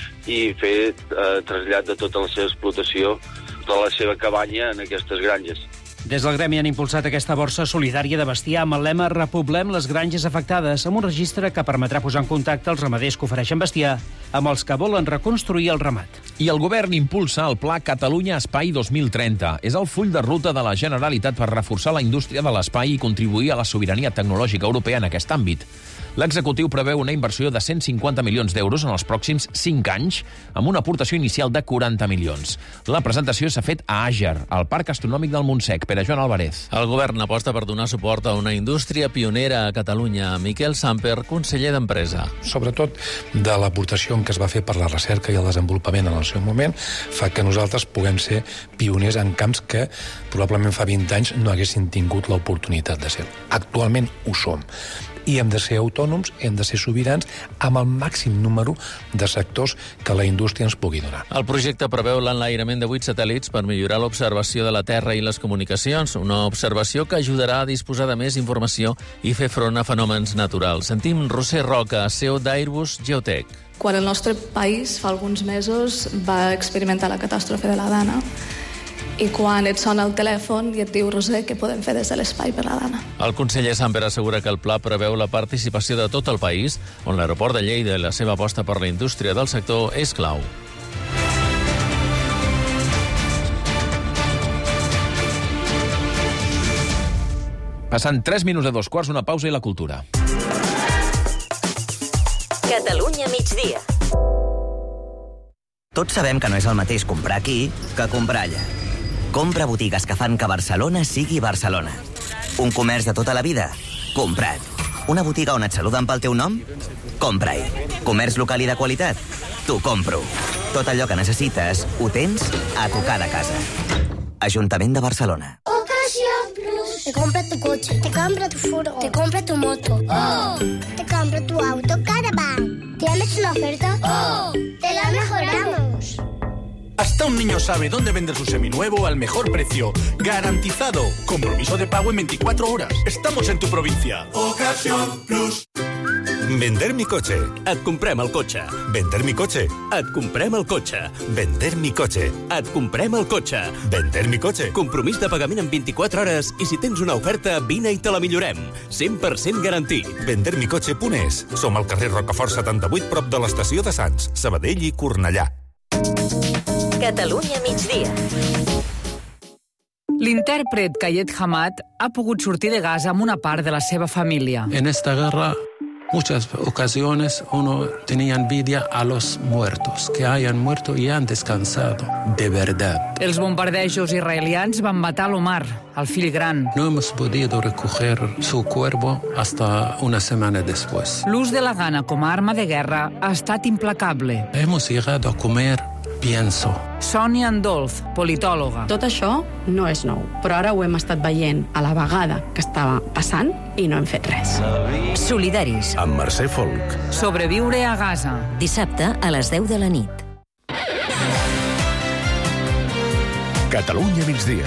i fer eh, trasllat de tota la seva explotació, de la seva cabanya en aquestes granges. Des del Gremi han impulsat aquesta borsa solidària de bestiar amb el lema Repoblem les granges afectades, amb un registre que permetrà posar en contacte els ramaders que ofereixen bestiar amb els que volen reconstruir el ramat. I el govern impulsa el Pla Catalunya Espai dos mil trenta. És el full de ruta de la Generalitat per reforçar la indústria de l'espai i contribuir a la sobirania tecnològica europea en aquest àmbit. L'executiu preveu una inversió de cent cinquanta milions d'euros en els pròxims cinc anys, amb una aportació inicial de quaranta milions. La presentació s'ha fet a Àger, al Parc Astronòmic del Montsec. Pere Joan Álvarez. El govern aposta per donar suport a una indústria pionera a Catalunya. Miquel Samper, conseller d'Empresa. Sobretot de l'aportació que es va fer per la recerca i el desenvolupament en el seu moment, fa que nosaltres puguem ser pioners en camps que probablement fa vint anys no haguessin tingut l'oportunitat de ser. Actualment ho som. I hem de ser autònoms, hem de ser sobirans amb el màxim número de sectors que la indústria ens pugui donar. El projecte preveu l'enlairament de vuit satèl·lits per millorar l'observació de la Terra i les comunicacions, una observació que ajudarà a disposar de més informació i fer front a fenòmens naturals. Sentim Roser Roca, C E O d'Airbus Geotech. Quan el nostre país fa alguns mesos va experimentar la catàstrofe de la Dana, i quan et sona el telèfon i et diu, Roser, què podem fer des de l'espai per la Dana? El conseller Samper assegura que el pla preveu la participació de tot el país, on l'aeroport de Lleida i la seva aposta per la indústria del sector és clau. Passant tres minuts de dos quarts, una pausa i la cultura. Catalunya migdia. Tots sabem que no és el mateix comprar aquí que comprar allà. Compra botigues que fan que Barcelona sigui Barcelona. Un comerç de tota la vida? Compra't. Una botiga on et saluden pel teu nom? Compra-hi. Comerç local i de qualitat? T'ho compro. Tot allò que necessites ho tens a tocar de casa. Ajuntament de Barcelona. Ocasión Plus. Te compra tu coche, te compra tu furgo, te compra tu moto. ¡Oh! Te compra tu auto Caravan. ¿Tienes una oferta? ¡Oh! ¡Te la mejoramos! Hasta un niño sabe dónde vender su seminuevo al mejor precio. Garantizado. Compromiso de pago en veinticuatro horas. Estamos en tu provincia. Ocasión Plus. Vender mi cotxe. Et comprem el cotxe. Vender mi cotxe. Et comprem el cotxe. Vender mi cotxe. Et comprem el cotxe. Vender mi cotxe. Compromís de pagament en vint-i-quatre hores i si tens una oferta, vine i te la millorem. cent per cent garantit. vender mi cotxe punt es. Som al carrer Rocafort setanta-vuit, prop de l'estació de Sants, Sabadell i Cornellà. Catalunya migdia. L'intèrpret Kayet Hamad ha pogut sortir de Gaza amb una part de la seva família. En esta guerra, muchas ocasiones uno tenía envidia a los muertos, que hayan muerto y han descansado, de verdad. Els bombardejos israelians van matar l'Omar, el fill gran. No hemos podido recoger su cuerpo hasta una semana después. L'ús de la gana com a arma de guerra ha estat implacable. Hemos llegado a comer pienso. Sònia Andolf, politòloga. Tot això no és nou, però ara ho hem estat veient a la vegada que estava passant i no hem fet res. Solidaris. Amb Mercè Folk. Sobreviure a Gaza. Dissabte a les deu de la nit. Catalunya migdia.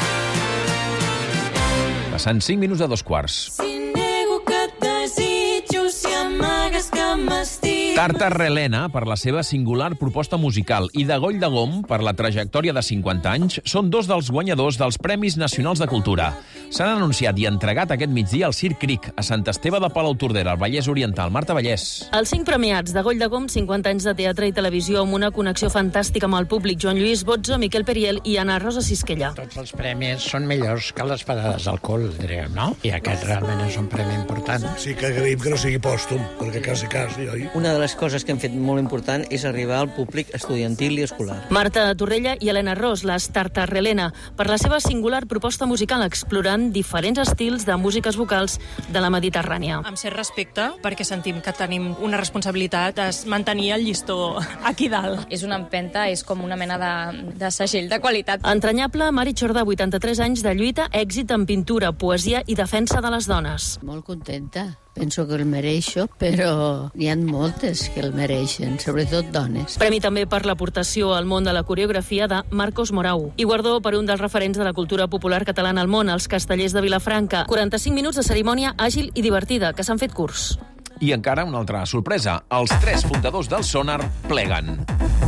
Passant cinc minuts de dos quarts. Si nego que et desitjo, si amagues que m'estimo. Tartarrelena, per la seva singular proposta musical, i de Goll de Gom, per la trajectòria de cinquanta anys, són dos dels guanyadors dels Premis Nacionals de Cultura. S'han anunciat i entregat aquest migdia al Circ Cric, a Sant Esteve de Palautordera, al Vallès Oriental. Marta Vallès. Els cinc premiats de Goll de Gom, cinquanta anys de teatre i televisió amb una connexió fantàstica amb el públic, Joan Lluís Bozzo, Miquel Periel i Anna Rosa Sisquella. Tots els premis són millors que les parades d'alcohol, diríem, no? I aquest realment és un premi important. Sí que agraïm que no sigui pòstum, perquè quasi, quasi, oi? Una de les coses que hem fet molt important és arribar al públic estudiantil i escolar. Marta Torrella i Helena Ros, les Tartarrelena, per la seva singular proposta musical explorant diferents estils de músiques vocals de la Mediterrània. Amb cert respecte, perquè sentim que tenim una responsabilitat de mantenir el llistó aquí dalt. És una empenta, és com una mena de, de segell de qualitat. Entranyable, Mari Jordà, vuitanta-tres anys de lluita, èxit en pintura, poesia i defensa de les dones. Molt contenta. Penso que el mereixo, però hi ha moltes que el mereixen, sobretot dones. Premi també per l'aportació al món de la coreografia de Marcos Morau. I guardó per un dels referents de la cultura popular catalana al món, els Castellers de Vilafranca. quaranta-cinc minuts de cerimònia àgil i divertida, que s'han fet curts. I encara una altra sorpresa. Els tres fundadors del Sonar pleguen.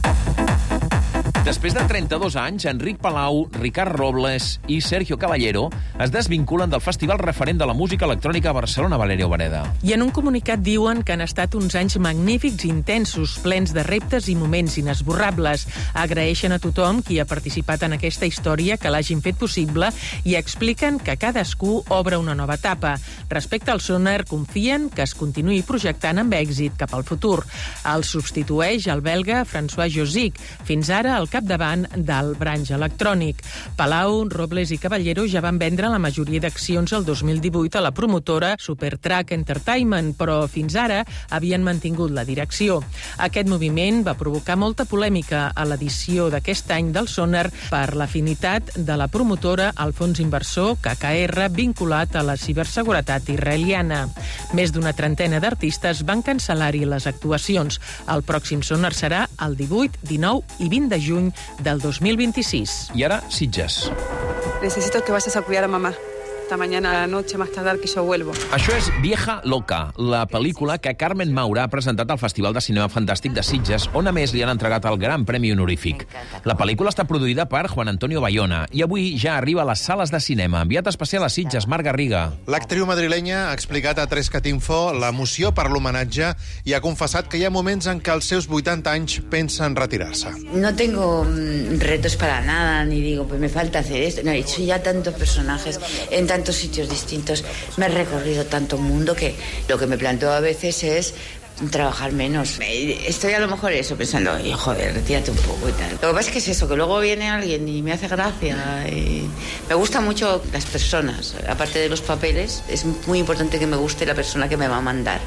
Després de trenta-dos anys, Enric Palau, Ricard Robles i Sergio Caballero es desvinculen del festival referent de la música electrònica a Barcelona, Valeria Obereda. I en un comunicat diuen que han estat uns anys magnífics, intensos, plens de reptes i moments inesborrables. Agraeixen a tothom qui ha participat en aquesta història que l'hagin fet possible i expliquen que cadascú obre una nova etapa. Respecte al Sonar, confien que es continuï projectant amb èxit cap al futur. El substitueix el belga François Josic, fins ara el capdavant del branch electrònic. Palau, Robles i Caballero ja van vendre la majoria d'accions el dos mil divuit a la promotora Supertrack Entertainment, però fins ara havien mantingut la direcció. Aquest moviment va provocar molta polèmica a l'edició d'aquest any del Sonar per l'afinitat de la promotora al fons inversor K K R vinculat a la ciberseguretat israeliana. Més d'una trentena d'artistes van cancel·lar-hi les actuacions. El pròxim Sonar serà el divuit, dinou i vint de juny del dos mil vint-i-sis. I ara, Sitges. Necesito que vayas a cuidar a mamá. Esta mañana a la noche, más tardar que yo vuelvo. Això és Vieja Loca, la pel·lícula que Carmen Maura ha presentat al Festival de Cinema Fantàstic de Sitges, on a més li han entregat el Gran Premi Honorífic. La pel·lícula està produïda per Juan Antonio Bayona i avui ja arriba a les sales de cinema. Enviat especial a Sitges, Marc Garriga. L'actriu madrilenya ha explicat a Tres Catinfo l'emoció per l'homenatge i ha confessat que hi ha moments en què als seus vuitanta anys pensa en retirar-se. No tengo retos para nada, ni digo, pues me falta hacer esto. No, he hecho ya tantos personajes en tantos sitios distintos, me he recorrido tanto mundo que lo que me planteo a veces es trabajar menos. Estoy a lo mejor eso pensando, joder, retírate un poco y tal. Lo que pasa es que es eso, que luego viene alguien y me hace gracia. Y me gustan mucho las personas, aparte de los papeles, es muy importante que me guste la persona que me va a mandar.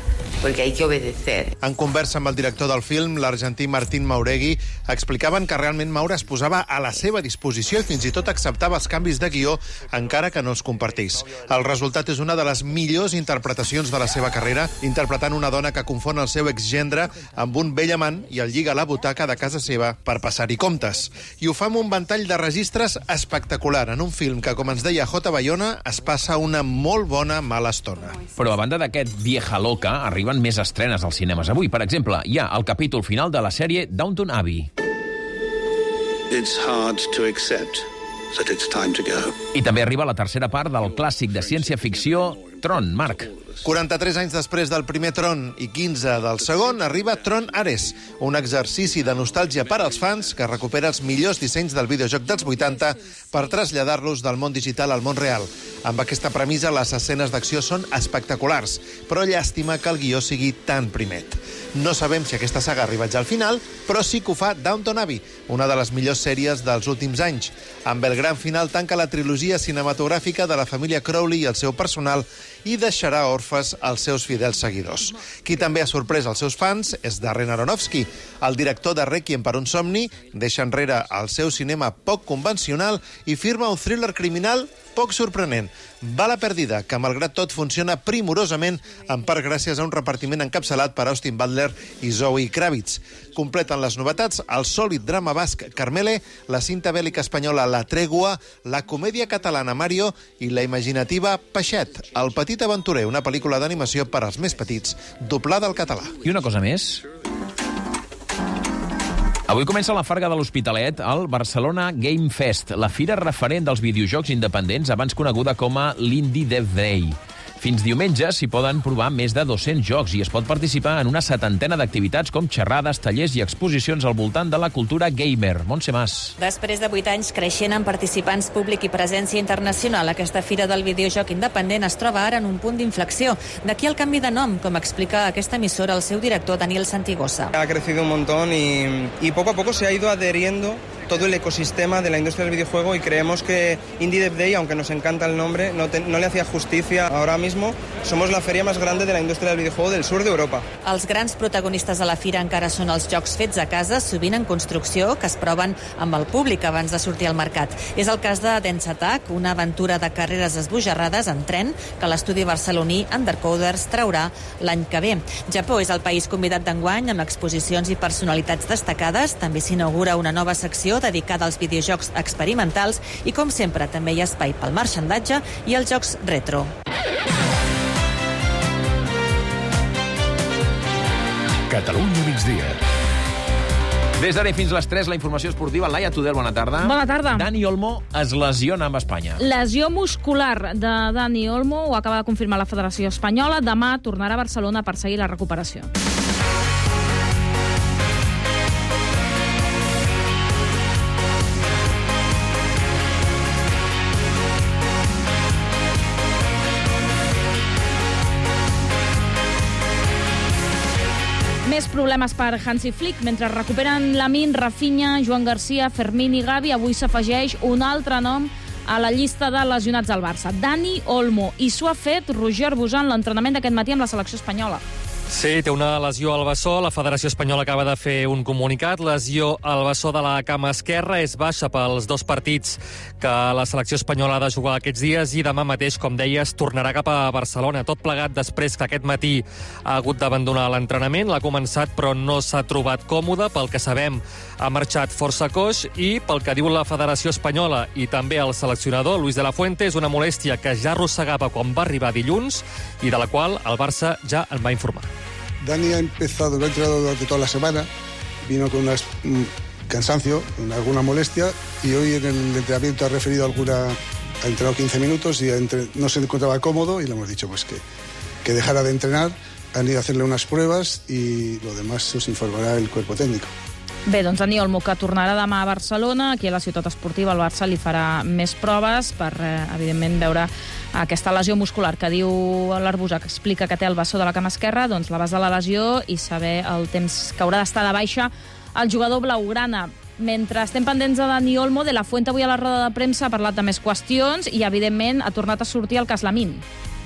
porque hay que obedecer. En conversa amb el director del film, l'argentí Martín Mauregui, explicaven que realment Maura es posava a la seva disposició i fins i tot acceptava els canvis de guió, encara que no els compartís. El resultat és una de les millors interpretacions de la seva carrera, interpretant una dona que confon el seu exgendre amb un vell amant i el lliga a la butaca de casa seva per passar-hi comptes. I ho fa amb un ventall de registres espectacular, en un film que, com ens deia J. Bayona, es passa una molt bona mala estona. Però a banda d'aquest Vieja Loca, arriben més estrenes als cinemes avui. Per exemple, hi ha el capítol final de la sèrie Downton Abbey. It's hard to accept that it's time to go. I també arriba la tercera part del clàssic de ciència-ficció Tron, Marc. quaranta-tres anys després del primer Tron i quinze del segon, arriba Tron Ares, un exercici de nostàlgia per als fans que recupera els millors dissenys del videojoc dels vuitanta per traslladar-los del món digital al món real. Amb aquesta premissa, les escenes d'acció són espectaculars, però llàstima que el guió sigui tan primet. No sabem si aquesta saga ha arribat ja al final, però sí que ho fa Downton Abbey, una de les millors sèries dels últims anys. Amb el gran final tanca la trilogia cinematogràfica de la família Crowley i el seu personal i deixarà orfes als seus fidels seguidors. Qui també ha sorprès els seus fans és Darren Aronofsky. El director de Requiem per un somni deixa enrere el seu cinema poc convencional i firma un thriller criminal poc sorprenent. Bala perdida, que malgrat tot funciona primorosament, en part gràcies a un repartiment encapçalat per Austin Butler i Zoe Kravitz. Completen les novetats el sòlid drama basc Carmele, la cinta bèl·lica espanyola La Tregua, la comèdia catalana Mario i la imaginativa Peixet, el petit aventurer, una pel·lícula d'animació per als més petits, doblada al català. I una cosa més. Avui comença la Farga de l'Hospitalet al Barcelona Game Fest, la fira referent dels videojocs independents, abans coneguda com a l'Indie Dev Day. Fins diumenge s'hi poden provar més de dos-cents jocs i es pot participar en una setantena d'activitats com xerrades, tallers i exposicions al voltant de la cultura gamer. Montse Mas. Després de vuit anys creixent en participants públic i presència internacional, aquesta fira del videojoc independent es troba ara en un punt d'inflexió. D'aquí el canvi de nom, com explica aquesta emissora el seu director Daniel Santigosa. Ha crecido un montón y, y poco a poco se ha ido adheriendo todo el ecosistema de la industria del videojuego y creemos que Indie Dev Day, aunque nos encanta el nombre, no, te, no le hacía justicia. Ahora mismo somos la feria más grande de la industria del videojuego del sur d'Europa. Els grans protagonistes de la fira encara són els jocs fets a casa, sovint en construcció, que es proven amb el públic abans de sortir al mercat. És el cas de Dance Attack, una aventura de carreres esbojarrades en tren que l'estudi barceloní Undercoders traurà l'any que ve. Japó és el país convidat d'enguany amb exposicions i personalitats destacades. També s'inaugura una nova secció dedicada als videojocs experimentals i, com sempre, també hi ha espai pel marxandatge i els jocs retro. Catalunya migdia. Des d'ara fins les tres, la informació esportiva. Laia Tudel, bona tarda. Bona tarda. Dani Olmo es lesiona amb Espanya. Lesió muscular de Dani Olmo, ho acaba de confirmar la Federació Espanyola. Demà tornarà a Barcelona per seguir la recuperació. Més problemes per Hansi Flick. Mentre recuperen Lamine, Rafinha, Joan Garcia, Fermín i Gavi, avui s'afegeix un altre nom a la llista de lesionats al Barça, Dani Olmo. I s'ho ha fet Roger Bosant, l'entrenament d'aquest matí amb la selecció espanyola. Sí, té una lesió al bessó. La Federació Espanyola acaba de fer un comunicat. Lesió al bessó de la cama esquerra, és baixa pels dos partits que la selecció espanyola ha de jugar aquests dies i demà mateix, com deies, tornarà cap a Barcelona. Tot plegat després que aquest matí ha hagut d'abandonar l'entrenament. L'ha començat però no s'ha trobat còmode. Pel que sabem, ha marxat força coix i pel que diu la Federació Espanyola i també el seleccionador Luis de la Fuente, és una molèstia que ja arrossegava quan va arribar dilluns i de la qual el Barça ja en va informar. Dani ha empezado, lo ha entrenado durante toda la semana, vino con un cansancio, alguna molestia, y hoy en el entrenamiento ha referido alguna, ha entrenado quince minutos y entre, no se encontraba cómodo y le hemos dicho pues que, que dejara de entrenar, han ido a hacerle unas pruebas y lo demás os informará el cuerpo técnico. Bé, doncs Dani Olmo, que tornarà demà a Barcelona, aquí a la ciutat esportiva el Barça li farà més proves per, eh, evidentment, veure aquesta lesió muscular que diu l'Arbusà, que explica que té el bessó de la cama esquerra, doncs l'abast de la lesió i saber el temps que haurà d'estar de baixa el jugador blaugrana. Mentre estem pendents de Dani Olmo, de la Fuente avui a la roda de premsa ha parlat de més qüestions i, evidentment, ha tornat a sortir el cas Lamine.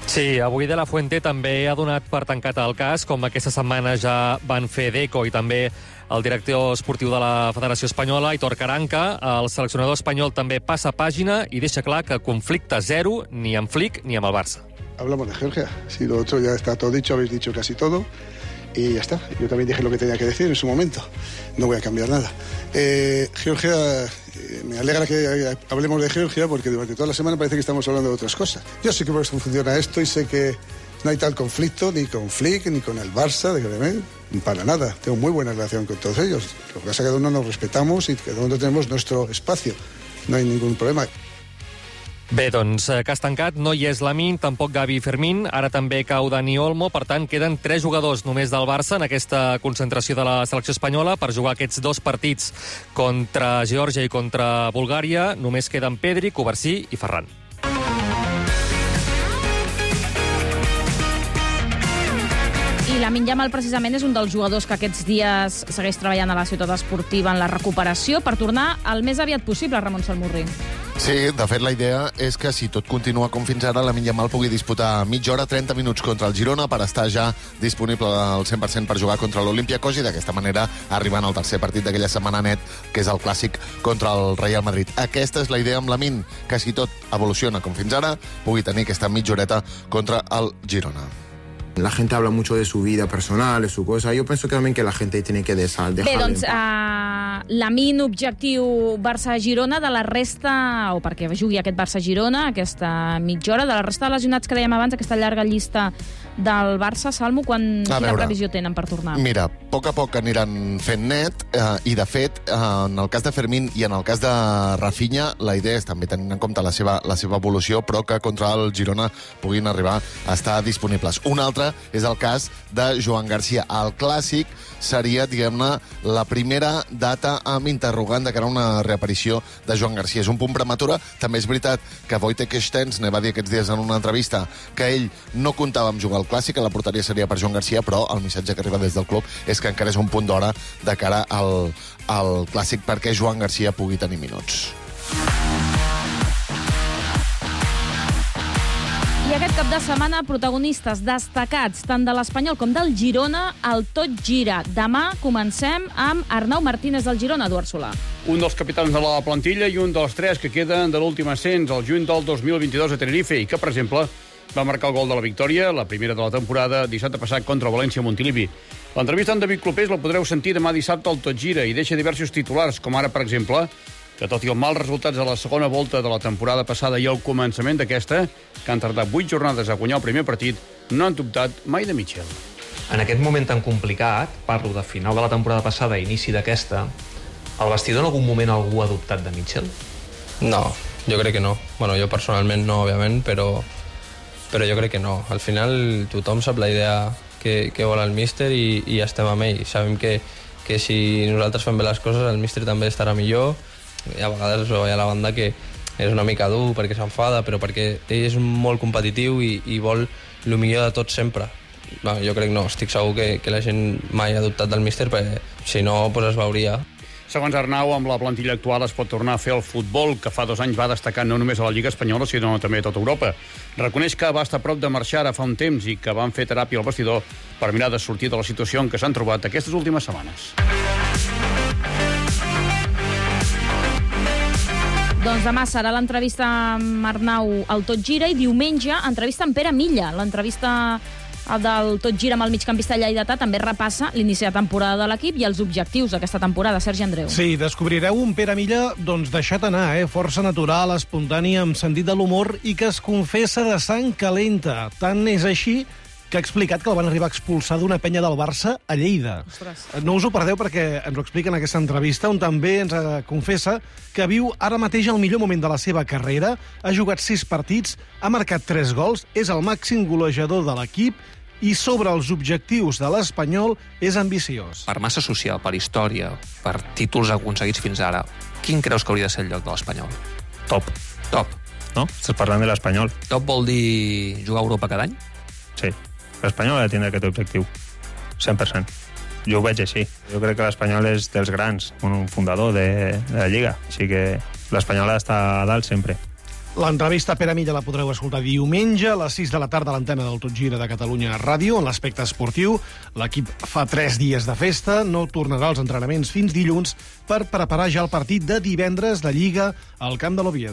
Sí, avui De La Fuente també ha donat per tancat el cas, com aquesta setmana ja van fer Deco i també el director esportiu de la Federació Espanyola, Aitor Caranca. El seleccionador espanyol també passa pàgina i deixa clar que conflicte zero ni amb Flick ni amb el Barça. Hablamos de Georgia. Si lo otro ya está todo dicho, habéis dicho casi todo. Y ya está. Yo también dije lo que tenía que decir en su momento. No voy a cambiar nada. Eh, Georgia, eh, me alegra que hablemos de Georgia porque durante toda la semana parece que estamos hablando de otras cosas. Yo sé que por eso funciona esto y sé que no hay tal conflicto ni con Flick ni con el Barça, de que para nada. Tengo muy buena relación con todos ellos. Lo que pasa es que cada uno nos respetamos y cada uno tenemos nuestro espacio. No hay ningún problema. Bé, doncs, cas tancat, no hi és Lamine, tampoc Gavi i Fermín, ara també cau Dani Olmo, per tant, queden tres jugadors només del Barça en aquesta concentració de la selecció espanyola per jugar aquests dos partits contra Geòrgia i contra Bulgària. Només queden Pedri, Covarsí i Ferran. I Lamine Yamal, precisament, és un dels jugadors que aquests dies segueix treballant a la ciutat esportiva en la recuperació per tornar el més aviat possible, Ramon Salmurri. Sí, de fet, la idea és que si tot continua com fins ara, Lamine Yamal pugui disputar mitja hora, trenta minuts contra el Girona per estar ja disponible al cent per cent per jugar contra l'Olympiacos i d'aquesta manera arribant al tercer partit d'aquella setmana net, que és el clàssic contra el Real Madrid. Aquesta és la idea amb Lamine, que si tot evoluciona com fins ara, pugui tenir aquesta mitja horeta contra el Girona. La gente habla mucho de su vida personal, de su cosa. Yo pienso que también que la gente tiene que dejar... Bé, doncs, uh, Lamine, objectiu Barça-Girona, de la resta, o perquè jugui aquest Barça-Girona, aquesta mitja hora, de la resta de lesionats que dèiem abans, aquesta llarga llista del Barça, Salmo, quan, quina previsió tenen per tornar? Mira, a poc a poc aniran fent net, eh, i de fet, eh, en el cas de Fermín i en el cas de Rafinha, la idea és també tenint en compte la seva, la seva evolució, però que contra el Girona puguin arribar a estar disponibles. Un altre és el cas de Joan Garcia. El clàssic seria, diguem-ne, la primera data amb interrogant de cara a una reaparició de Joan Garcia. És un punt prematura. També és veritat que Wojtek Szczęsny va dir aquests dies en una entrevista que ell no comptava amb jugar al clàssic, que la porteria seria per Joan Garcia, però el missatge que arriba des del club és que encara és un punt d'hora de cara al, al clàssic perquè Joan Garcia pugui tenir minuts. I aquest cap de setmana, protagonistes destacats tant de l'Espanyol com del Girona, el Tot Gira. Demà comencem amb Arnau Martínez del Girona, Eduard Solà. Un dels capitans de la plantilla i un dels tres que queden de l'últim ascens, el juny del dos mil vint-i-dos a Tenerife, i que, per exemple, va marcar el gol de la victòria, la primera de la temporada, dissabte passat contra el València Montilivi. L'entrevista amb David Clopés la podreu sentir demà dissabte al Tot Gira i deixa diversos titulars, com ara, per exemple, que tot i els mals resultats de la segona volta de la temporada passada i el començament d'aquesta, que han tardat vuit jornades a guanyar el primer partit, no han dubtat mai de Mitchell. En aquest moment tan complicat, parlo de final de la temporada passada i inici d'aquesta, al vestidor en algun moment algú ha dubtat de Mitchell? No, jo crec que no. Bueno, jo personalment no, òbviament, però, però jo crec que no. Al final tothom sap la idea que, que vol el míster i, i estem amb ell. Sabem que, que si nosaltres fem bé les coses, el míster també estarà millor. I a vegades hi ha la banda que és una mica dur perquè s'enfada, però perquè ell és molt competitiu i, i vol el millor de tot sempre. No, jo crec que no, estic segur que, que la gent mai ha dubtat del míster, perquè si no pues es veuria. Segons Arnau, amb la plantilla actual es pot tornar a fer el futbol que fa dos anys va destacar no només a la Lliga Espanyola, sinó també a tota Europa. Reconeix que va estar a prop de marxar ara fa un temps i que van fer teràpia al vestidor per mirar de sortir de la situació en què s'han trobat aquestes últimes setmanes. Doncs demà serà l'entrevista amb Arnau al Tot Gira i diumenge entrevista amb Pere Milla. L'entrevista del Tot Gira amb el migcampista lleidatà també repassa l'inici de temporada de l'equip i els objectius d'aquesta temporada. Sergi Andreu. Sí, descobrireu un Pere Milla doncs deixat anar, eh? Força natural, espontani, amb sentit de l'humor i que es confessa de sang calenta. Tant és així que ha explicat que el van arribar a expulsar d'una penya del Barça a Lleida. Ostres. No us ho perdeu perquè ens ho explica en aquesta entrevista, on també ens confessa que viu ara mateix el millor moment de la seva carrera, ha jugat sis partits, ha marcat tres gols, és el màxim golejador de l'equip i sobre els objectius de l'Espanyol és ambiciós. Per massa social, per història, per títols aconseguits fins ara, quin creus que hauria de ser el lloc de l'Espanyol? Top. Top. No? Estàs parlant de l'Espanyol. Top vol dir jugar a Europa cada any? Sí. L'Espanyol ha de tindre aquest objectiu. cent per cent. Jo ho veig així. Jo crec que l'Espanyol és dels grans, un fundador de, de la Lliga. Així que l'Espanyol ha d'estar a dalt sempre. L'entrevista a Pere Milla la podreu escoltar diumenge a les sis de la tarda a l'antena del Tot Gira de Catalunya Ràdio. En l'aspecte esportiu, l'equip fa tres dies de festa, no tornarà als entrenaments fins dilluns per preparar ja el partit de divendres de Lliga al camp de l'Oviedo.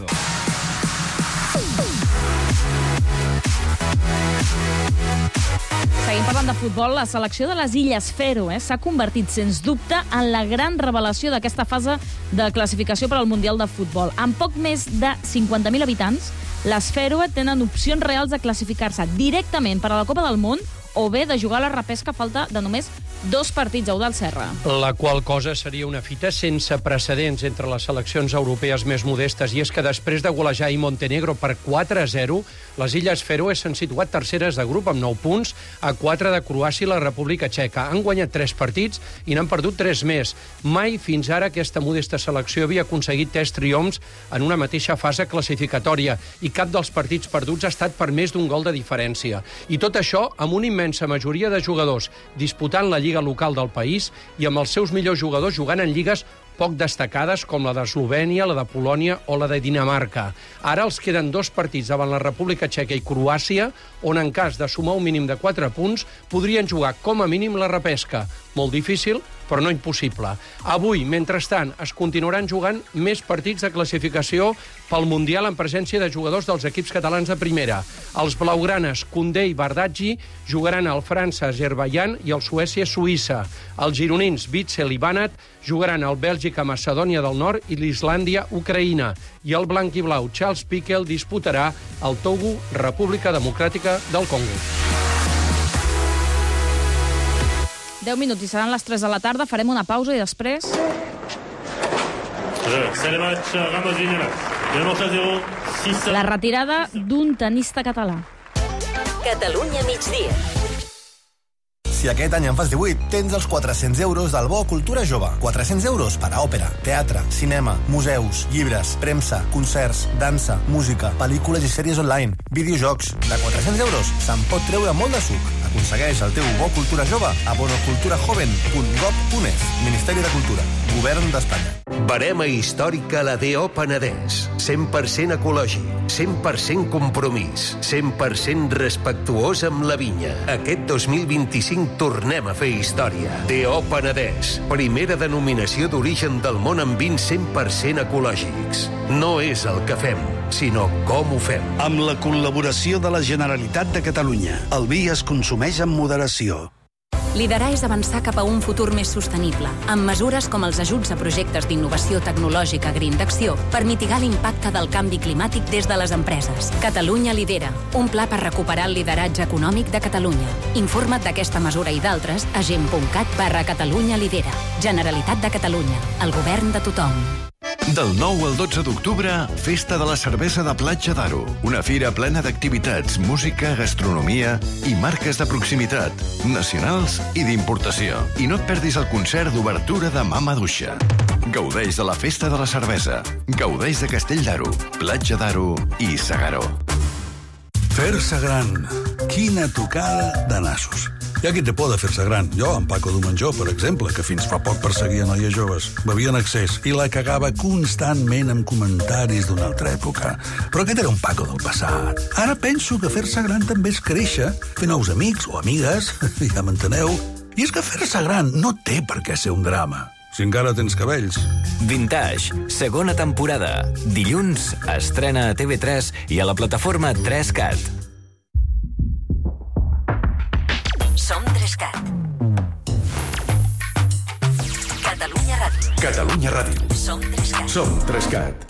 Seguim parlant de futbol. La selecció de les Illes Fèroe eh, s'ha convertit, sens dubte, en la gran revelació d'aquesta fase de classificació per al Mundial de Futbol. Amb poc més de cinquanta mil habitants, les Fèroe tenen opcions reals de classificar-se directament per a la Copa del Món o bé de jugar a la repesca a falta de només dos partits a Eudald Serra. La qual cosa seria una fita sense precedents entre les seleccions europees més modestes, i és que després de golejar i Montenegro per quatre a zero, les Illes Fèroe s'han situat terceres de grup amb nou punts, a quatre de Croàcia i la República Txeca. Han guanyat tres partits i n'han perdut tres més. Mai fins ara aquesta modesta selecció havia aconseguit tres triomfs en una mateixa fase classificatòria, i cap dels partits perduts ha estat per més d'un gol de diferència. I tot això amb una immensa majoria de jugadors disputant la lliga local del país i amb els seus millors jugadors jugant en lligues poc destacades com la d'Eslovènia, la de Polònia o la de Dinamarca. Ara els queden dos partits davant la República Txeca i Croàcia, on en cas de sumar un mínim de quatre punts podrien jugar com a mínim la repesca. Molt difícil, però no impossible. Avui, mentrestant, es continuaran jugant més partits de classificació pel Mundial en presència de jugadors dels equips catalans de primera. Els blaugranes Koundé i Bardghji jugaran al França-Azerbaidjan i al Suècia-Suïssa. Els gironins Witsel i Banat jugaran al Bèlgica-Macedònia del Nord i l'Islàndia-Ucraïna. I el blanc i blau Charles Piquel disputarà el Togo-República Democràtica del Congo. deu minuts i seran les tres de la tarda. Farem una pausa i després... La retirada d'un tenista català. Catalunya migdia. Si aquest any en fas divuit, tens els quatre-cents euros del Bo Cultura Jove. quatre-cents euros per a òpera, teatre, cinema, museus, llibres, premsa, concerts, dansa, música, pel·lícules i sèries online, videojocs. De quatre-cents euros se'n pot treure molt de suc. Aconsegueix el teu Bo Cultura Jove a bonoculturajoven punt gov punt es. Ministeri de Cultura. Govern d'Espanya. Barema històrica la D O Penedès. cent per cent ecològic, cent per cent compromís, cent per cent respectuós amb la vinya. Aquest dos mil vint-i-cinc tornem a fer història. D O Penedès, primera denominació d'origen del món amb vins cent per cent ecològics. No és el que fem, sinó com ho fem. Amb la col·laboració de la Generalitat de Catalunya, el vi es consumeix amb moderació. Liderar és avançar cap a un futur més sostenible, amb mesures com els ajuts a projectes d'innovació tecnològica Green d'Acció per mitigar l'impacte del canvi climàtic des de les empreses. Catalunya lidera, un pla per recuperar el lideratge econòmic de Catalunya. Informa't d'aquesta mesura i d'altres a gent punt cat barra Catalunya lidera. Generalitat de Catalunya, el govern de tothom. Del nou al dotze d'octubre, Festa de la Cervesa de Platja d'Aro. Una fira plena d'activitats, música, gastronomia i marques de proximitat, nacionals i d'importació. I no et perdis el concert d'obertura de Mama Duixa. Gaudeix de la Festa de la Cervesa. Gaudeix de Castell d'Aro, Platja d'Aro i Segaró. Fer-se gran. Quina tocada de nassos. Hi ha qui té por de fer-se gran. Jo, en Paco Domenjó, per exemple, que fins fa poc perseguia noies joves, bevia en excés i la cagava constantment amb comentaris d'una altra època. Però aquest era un Paco del passat. Ara penso que fer-se gran també és créixer, fer nous amics o amigues, ja m'enteneu. I és que fer-se gran no té per què ser un drama, si encara tens cabells. Vintage, segona temporada. Dilluns, estrena a T V tres i a la plataforma tres cat. Som tres cat. Catalunya Ràdio. Catalunya Ràdio. Som tres cat. Som tres cat.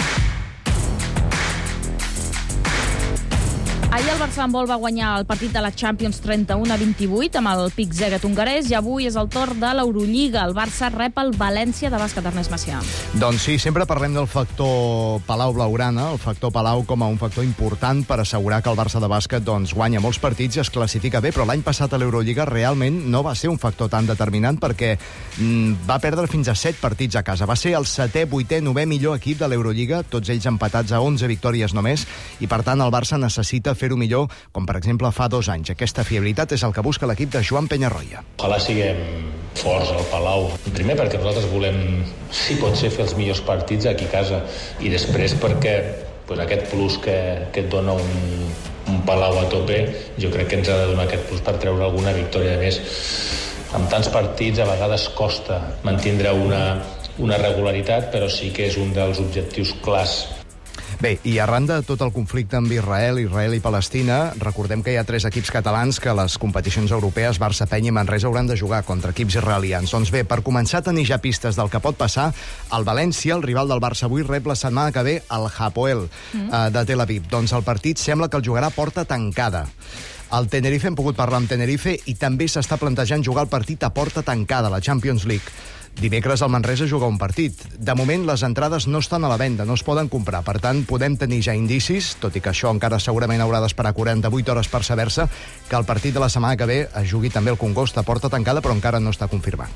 Ahir el Barça handbol va guanyar el partit de la Champions trenta-u a vint-i-vuit amb el Pic Zeget hongarès i avui és el torn de l'Eurolliga. El Barça rep el València de bàsquet, Ernest Macià. Doncs sí, sempre parlem del factor Palau Blaugrana, el factor Palau com a un factor important per assegurar que el Barça de bàsquet doncs, guanya molts partits i es classifica bé, però l'any passat a l'Eurolliga realment no va ser un factor tan determinant perquè mm, va perdre fins a set partits a casa. Va ser el setè, vuitè, novè millor equip de l'Eurolliga, tots ells empatats a onze victòries només, i per tant el Barça necessita fer-ho millor, com per exemple fa dos anys. Aquesta fiabilitat és el que busca l'equip de Joan Penyarroia. Ojalà siguem forts al Palau. Primer perquè nosaltres volem, si pot ser, fer els millors partits aquí a casa, i després perquè pues aquest plus que, que et dona un, un Palau a tope, jo crec que ens ha de donar aquest plus per treure alguna victòria de més. Amb tants partits a vegades costa mantindre una, una regularitat, però sí que és un dels objectius clars. Bé, i arran de tot el conflicte amb Israel, Israel i Palestina, recordem que hi ha tres equips catalans que a les competicions europees, Barça, Penya i Manresa, hauran de jugar contra equips israelians. Doncs bé, per començar a tenir ja pistes del que pot passar, el València, el rival del Barça avui, rep la setmana que ve el Hapoel mm. eh, de Tel Aviv. Doncs el partit sembla que el jugarà a porta tancada. Al Tenerife hem pogut parlar amb Tenerife i també s'està plantejant jugar el partit a porta tancada, la Champions League. Dimecres el Manresa juga un partit. De moment, les entrades no estan a la venda, no es poden comprar. Per tant, podem tenir ja indicis, tot i que això encara segurament haurà d'esperar quaranta-vuit hores per saber-se, que el partit de la setmana que ve es jugui també el Congost a porta tancada, però encara no està confirmat.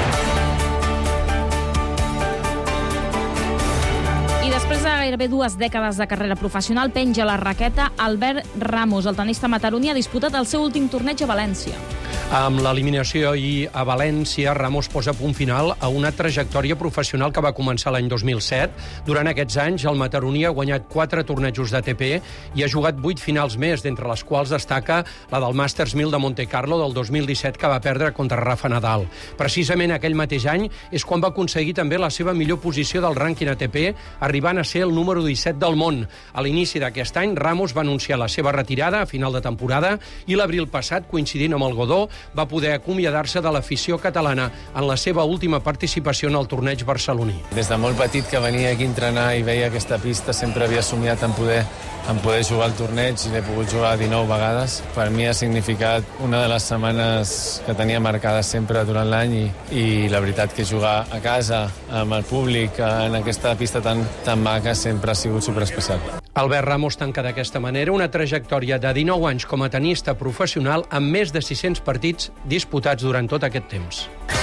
I després de gairebé dues dècades de carrera professional, penja la raqueta Albert Ramos. El tenista mataroní ha disputat el seu últim torneig a València. Amb l'eliminació ahir a València, Ramos posa punt final a una trajectòria professional que va començar l'any dos mil set. Durant aquests anys, el mataroní ha guanyat quatre tornejos d'A T P i ha jugat vuit finals més, d'entre les quals destaca la del Masters mil de Monte Carlo del dos mil disset, que va perdre contra Rafa Nadal. Precisament aquell mateix any és quan va aconseguir també la seva millor posició del rànquing A T P, arribant a ser el número disset del món. A l'inici d'aquest any, Ramos va anunciar la seva retirada a final de temporada i l'abril passat, coincidint amb el Godó, va poder acomiadar-se de l'afició catalana en la seva última participació en el torneig barceloní. Des de molt petit que venia aquí a entrenar i veia aquesta pista, sempre havia somiat en poder, en poder jugar al torneig i l'he pogut jugar dinou vegades. Per mi ha significat una de les setmanes que tenia marcades sempre durant l'any i, i la veritat que jugar a casa, amb el públic, en aquesta pista tan, tan maca, sempre ha sigut superespecial. Albert Ramos tanca d'aquesta manera una trajectòria de dinou anys com a tenista professional amb més de sis-cents partits disputats durant tot aquest temps.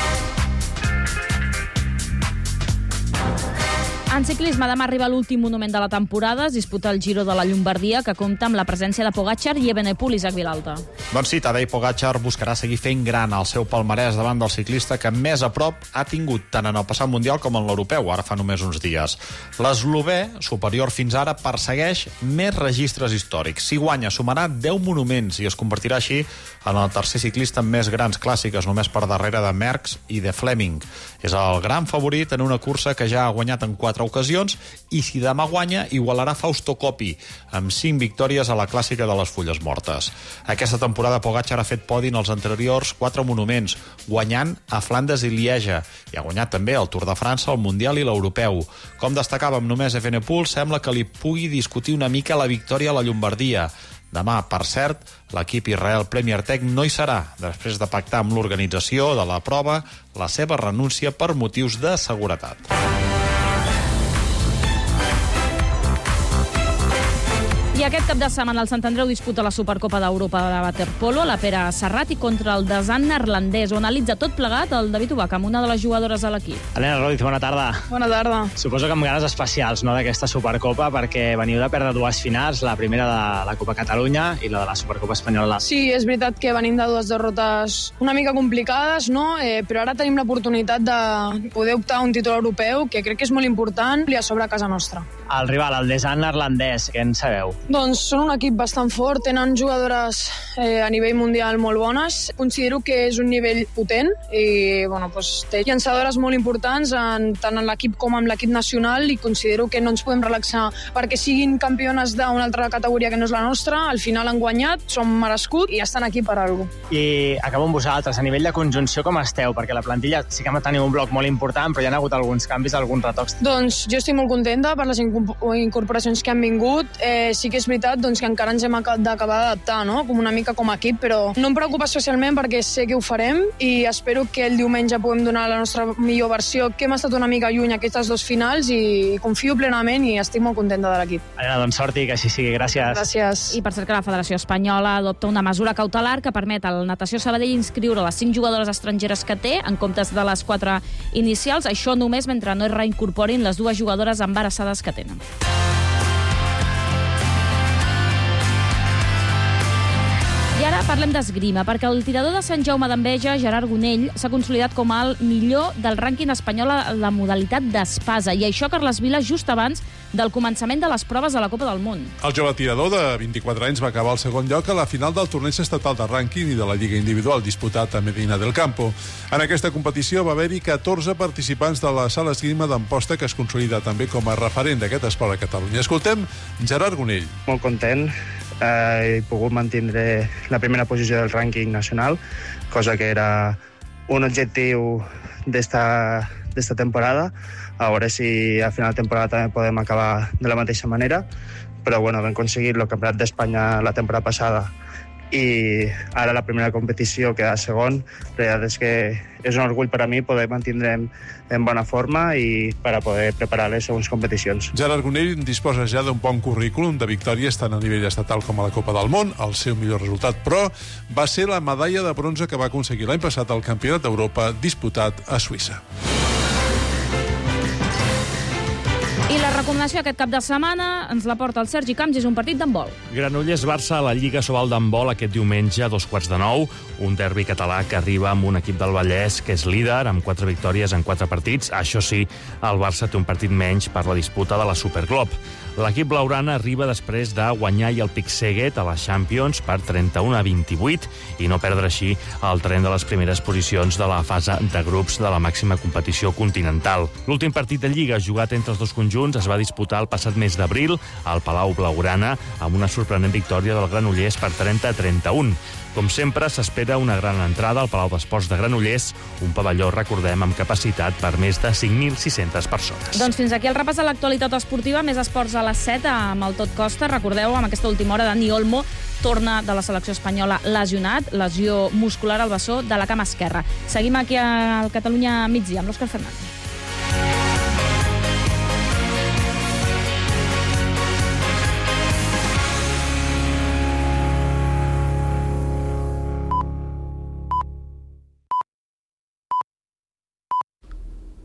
En ciclisme, demà arriba l'últim monument de la temporada. Es disputa el Giro de la Llombardia, que compta amb la presència de Pogačar i Evenepoel, Isaac Vilalta. Doncs sí, Tadej Pogačar buscarà seguir fent gran el seu palmarès davant del ciclista que més a prop ha tingut tant en el passat mundial com en l'europeu, ara fa només uns dies. L'eslovè, superior fins ara, persegueix més registres històrics. Si guanya, sumarà deu monuments i es convertirà així en el tercer ciclista amb més grans clàssiques, només per darrere de Merckx i de Fleming. És el gran favorit en una cursa que ja ha guanyat en quatre ocasions i si demà guanya igualarà Fausto Coppi amb cinc victòries a la clàssica de les Fulles Mortes. Aquesta temporada Pogačar ha fet podi en els anteriors quatre monuments, guanyant a Flandes i Lieja, i ha guanyat també el Tour de França, el Mundial i l'Europeu. Com destacàvem només Evenepoel, sembla que li pugui discutir una mica la victòria a la Llombardia. Demà, per cert, l'equip Israel Premier Tech no hi serà, després de pactar amb l'organització de la prova la seva renúncia per motius de seguretat. I aquest cap de setmana el Sant Andreu disputa la Supercopa d'Europa de waterpolo a la Pere Serrat i contra el desant neerlandès, on analitza tot plegat el David Ubach, amb una de les jugadores de l'equip. Helena Ruiz, bona tarda. Bona tarda. Suposo que amb ganes especials, no?, d'aquesta Supercopa, perquè veniu de perdre dues finals, la primera de la Copa Catalunya i la de la Supercopa Espanyola. Sí, és veritat que venim de dues derrotes una mica complicades, no? Eh, però ara tenim l'oportunitat de poder optar a un títol europeu, que crec que és molt important, i a sobre a casa nostra. El rival, el desant neerlandès, què en sabeu? Doncs són un equip bastant fort, tenen jugadores eh, a nivell mundial molt bones. Considero que és un nivell potent i bueno, doncs, té llançadores molt importants en, tant en l'equip com en l'equip nacional i considero que no ens podem relaxar perquè siguin campiones d'una altra categoria que no és la nostra. Al final han guanyat, som merescut i estan aquí per alguna cosa. I acabo amb vosaltres, a nivell de conjunció com esteu? Perquè la plantilla sí que tenim un bloc molt important, però hi ha hagut alguns canvis, alguns retocs. Doncs jo estic molt contenta per les incorporacions que han vingut. Eh, sí que és veritat doncs, que encara ens hem d'acabar d'adaptar, no? Com una mica com a equip, però no em preocupa especialment perquè sé que ho farem i espero que el diumenge puguem donar la nostra millor versió, que hem estat una mica lluny aquestes dos finals i confio plenament i estic molt contenta de l'equip. Adriana, doncs sort i que així sigui. Gràcies. Gràcies. I per cert que la Federació Espanyola adopta una mesura cautelar que permet al Natació Sabadell inscriure les cinc jugadores estrangeres que té en comptes de les quatre inicials, això només mentre no es reincorporin les dues jugadores embarassades que tenen. I ara ara parlem d'esgrima, perquè el tirador de Sant Jaume d'Enveja, Gerard Gonell, s'ha consolidat com el millor del rànquing espanyol a la modalitat d'espasa. I això, Carles Vila, just abans del començament de les proves de la Copa del Món. El jove tirador de vint-i-quatre anys va acabar al segon lloc a la final del torneig estatal de rànquing i de la Lliga Individual disputat a Medina del Campo. En aquesta competició va haver-hi catorze participants de la sala esgrima d'Amposta, que es consolida també com a referent d'aquest esport a Catalunya. Escoltem Gerard Gonell. Molt content. Eh, he pogut mantenir la primera posició del rànquing nacional, cosa que era un objectiu d'esta d'esta temporada. A veure si a final de temporada també podem acabar de la mateixa manera, però bueno, vam aconseguir el Campionat d'Espanya la temporada passada i ara la primera competició queda segon. La veritat és que és un orgull per a mi poder mantenir en bona forma i per a poder preparar les següents competicions. Gerard Gonell disposa ja d'un bon currículum de victòries tant a nivell estatal com a la Copa del Món. El seu millor resultat, però, va ser la medalla de bronze que va aconseguir l'any passat al Campionat d'Europa disputat a Suïssa. I la recomanació aquest cap de setmana ens la porta el Sergi Camps, és un partit d'handbol. Granollers-Barça a la Lliga Sobal d'handbol aquest diumenge a dos quarts de nou. Un derbi català que arriba amb un equip del Vallès que és líder, amb quatre victòries en quatre partits. Això sí, el Barça té un partit menys per la disputa de la Superglob. L'equip blaugrana arriba després de guanyar i el Pixéguet a la Champions per trenta-u a vint-i-vuit i no perdre així el tren de les primeres posicions de la fase de grups de la màxima competició continental. L'últim partit de Lliga jugat entre els dos conjunts es va disputar el passat mes d'abril al Palau Blaugrana amb una sorprenent victòria del Granollers per trenta a trenta-u. Com sempre, s'espera una gran entrada al Palau d'Esports de Granollers, un pavelló, recordem, amb capacitat per més de cinc mil sis-centes persones. Doncs fins aquí el repàs de l'actualitat esportiva. Més esports a les set amb el Tot Costa. Recordeu, amb aquesta última hora, Dani Olmo torna de la selecció espanyola lesionat, lesió muscular al bessó de la cama esquerra. Seguim aquí al Catalunya migdia amb l'Òscar Fernández.